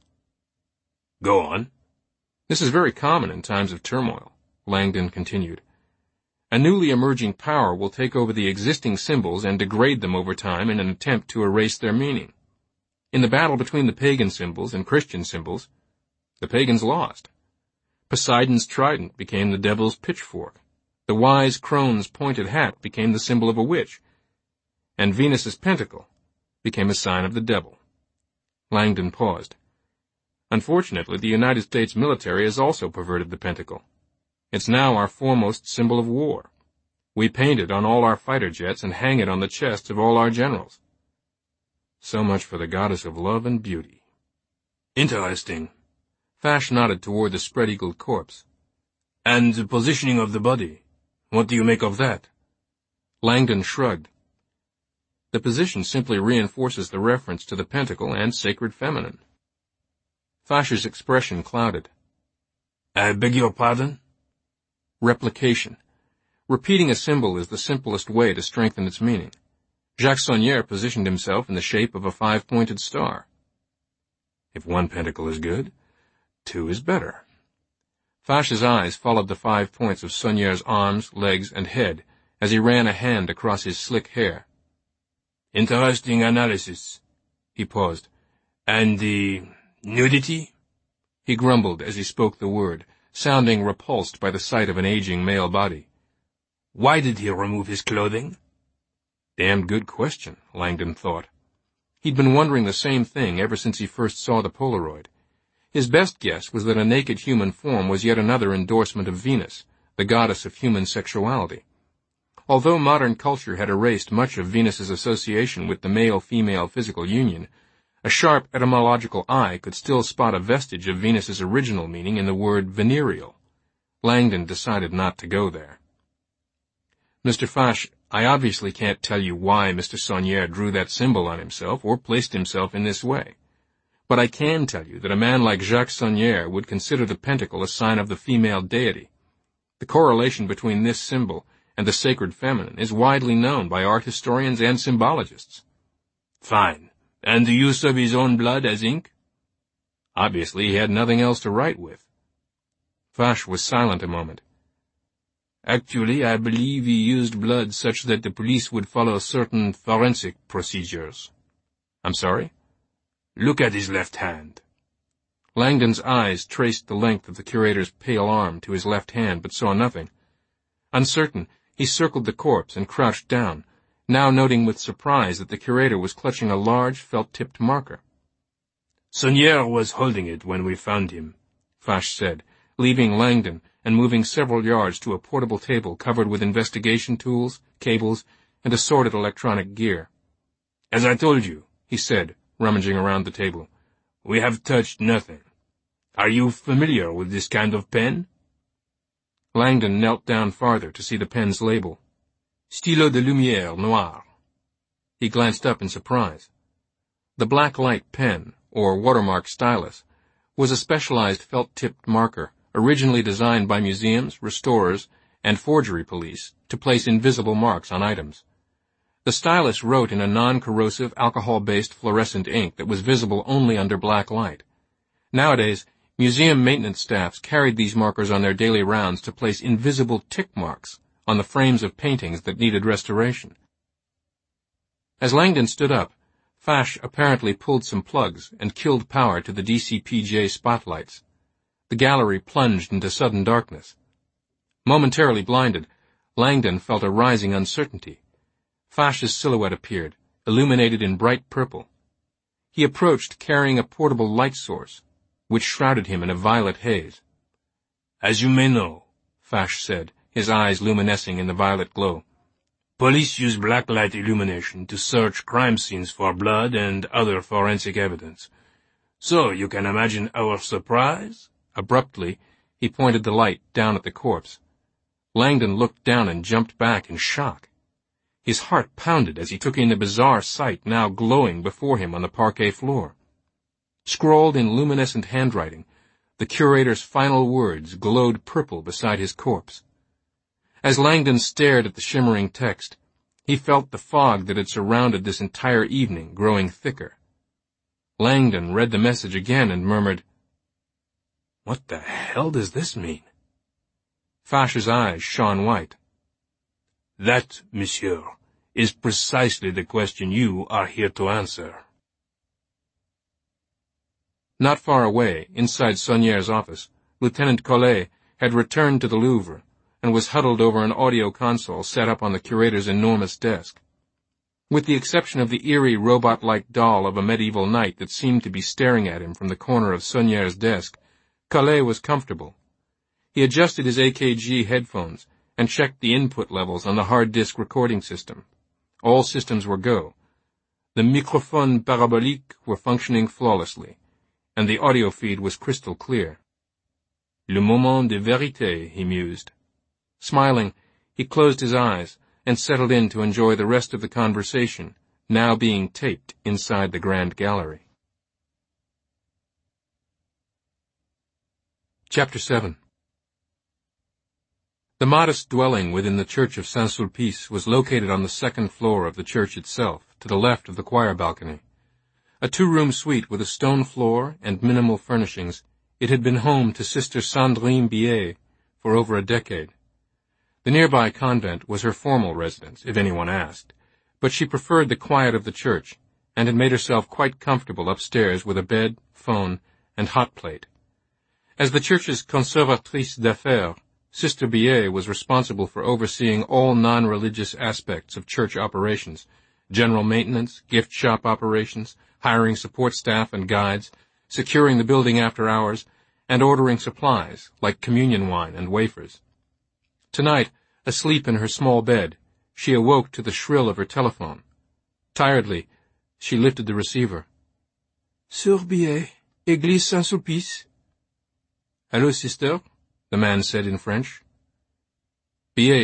Go on. This is very common in times of turmoil, Langdon continued. A newly emerging power will take over the existing symbols and degrade them over time in an attempt to erase their meaning. In the battle between the pagan symbols and Christian symbols, the pagans lost. Poseidon's trident became the devil's pitchfork. The wise crone's pointed hat became the symbol of a witch. And Venus's pentacle became a sign of the devil. Langdon paused. Unfortunately, the United States military has also perverted the pentacle. It's now our foremost symbol of war. We paint it on all our fighter jets and hang it on the chests of all our generals. So much for the goddess of love and beauty. Interesting. Fache nodded toward the spread-eagled corpse. And the positioning of the body. What do you make of that? Langdon shrugged. The position simply reinforces the reference to the pentacle and sacred feminine. Fache's expression clouded. I beg your pardon? Replication. Repeating a symbol is the simplest way to strengthen its meaning. Jacques Saunière positioned himself in the shape of a five-pointed star. If one pentacle is good, two is better. Fache's eyes followed the five points of Saunière's arms, legs, and head as he ran a hand across his slick hair. Interesting analysis. He paused. And the nudity? He grumbled as he spoke the word, sounding repulsed by the sight of an aging male body. Why did he remove his clothing? Damned good question, Langdon thought. He'd been wondering the same thing ever since he first saw the Polaroid. His best guess was that a naked human form was yet another endorsement of Venus, the goddess of human sexuality. Although modern culture had erased much of Venus's association with the male-female physical union, a sharp etymological eye could still spot a vestige of Venus's original meaning in the word venereal. Langdon decided not to go there. Mister Fache, I obviously can't tell you why Mister Saunière drew that symbol on himself or placed himself in this way. But I can tell you that a man like Jacques Saunière would consider the pentacle a sign of the female deity. The correlation between this symbol and the sacred feminine is widely known by art historians and symbologists. Fine. And the use of his own blood as ink? Obviously he had nothing else to write with. Fache was silent a moment. Actually, I believe he used blood such that the police would follow certain forensic procedures. I'm sorry? Look at his left hand. Langdon's eyes traced the length of the curator's pale arm to his left hand, but saw nothing. Uncertain, he circled the corpse and crouched down, now noting with surprise that the curator was clutching a large felt-tipped marker. Saunière was holding it when we found him, Fache said, leaving Langdon and moving several yards to a portable table covered with investigation tools, cables, and assorted electronic gear. As I told you, he said, rummaging around the table, we have touched nothing. Are you familiar with this kind of pen? Langdon knelt down farther to see the pen's label. Stylo de lumière noir. He glanced up in surprise. The black light pen, or watermark stylus, was a specialized felt-tipped marker originally designed by museums, restorers, and forgery police to place invisible marks on items. The stylus wrote in a non-corrosive, alcohol-based fluorescent ink that was visible only under black light. Nowadays, museum maintenance staffs carried these markers on their daily rounds to place invisible tick marks on the frames of paintings that needed restoration. As Langdon stood up, Fache apparently pulled some plugs and killed power to the D C P J spotlights. The gallery plunged into sudden darkness. Momentarily blinded, Langdon felt a rising uncertainty. Fache's silhouette appeared, illuminated in bright purple. He approached carrying a portable light source, which shrouded him in a violet haze. As you may know, Fache said, his eyes luminescing in the violet glow, police use blacklight illumination to search crime scenes for blood and other forensic evidence. So you can imagine our surprise? Abruptly, he pointed the light down at the corpse. Langdon looked down and jumped back in shock. His heart pounded as he took in the bizarre sight now glowing before him on the parquet floor. Scrawled in luminescent handwriting, the curator's final words glowed purple beside his corpse. As Langdon stared at the shimmering text, he felt the fog that had surrounded this entire evening growing thicker. Langdon read the message again and murmured, "What the hell does this mean?" Fache's eyes shone white. "That, monsieur, is precisely the question you are here to answer." Not far away, inside Saunière's office, Lieutenant Collet had returned to the Louvre and was huddled over an audio console set up on the curator's enormous desk. With the exception of the eerie robot-like doll of a medieval knight that seemed to be staring at him from the corner of Saunière's desk, Collet was comfortable. He adjusted his A K G headphones and checked the input levels on the hard disk recording system. All systems were go. The microphones paraboliques were functioning flawlessly, and the audio feed was crystal clear. Le moment de vérité, he mused. Smiling, he closed his eyes and settled in to enjoy the rest of the conversation, now being taped inside the Grand Gallery. Chapter seven. The modest dwelling within the church of Saint-Sulpice was located on the second floor of the church itself, to the left of the choir balcony. A two-room suite with a stone floor and minimal furnishings, it had been home to Sister Sandrine Billet for over a decade. The nearby convent was her formal residence, if anyone asked, but she preferred the quiet of the church and had made herself quite comfortable upstairs with a bed, phone, and hot plate. As the church's conservatrice d'affaires, Sister Billet was responsible for overseeing all non-religious aspects of church operations, general maintenance, gift shop operations, hiring support staff and guides, securing the building after hours, and ordering supplies, like communion wine and wafers. Tonight, asleep in her small bed, She awoke to the shrill of her telephone. Tiredly, she lifted the receiver. Sœur Billet, Église Saint-Sulpice. Allô, sister, the man said in French. Billet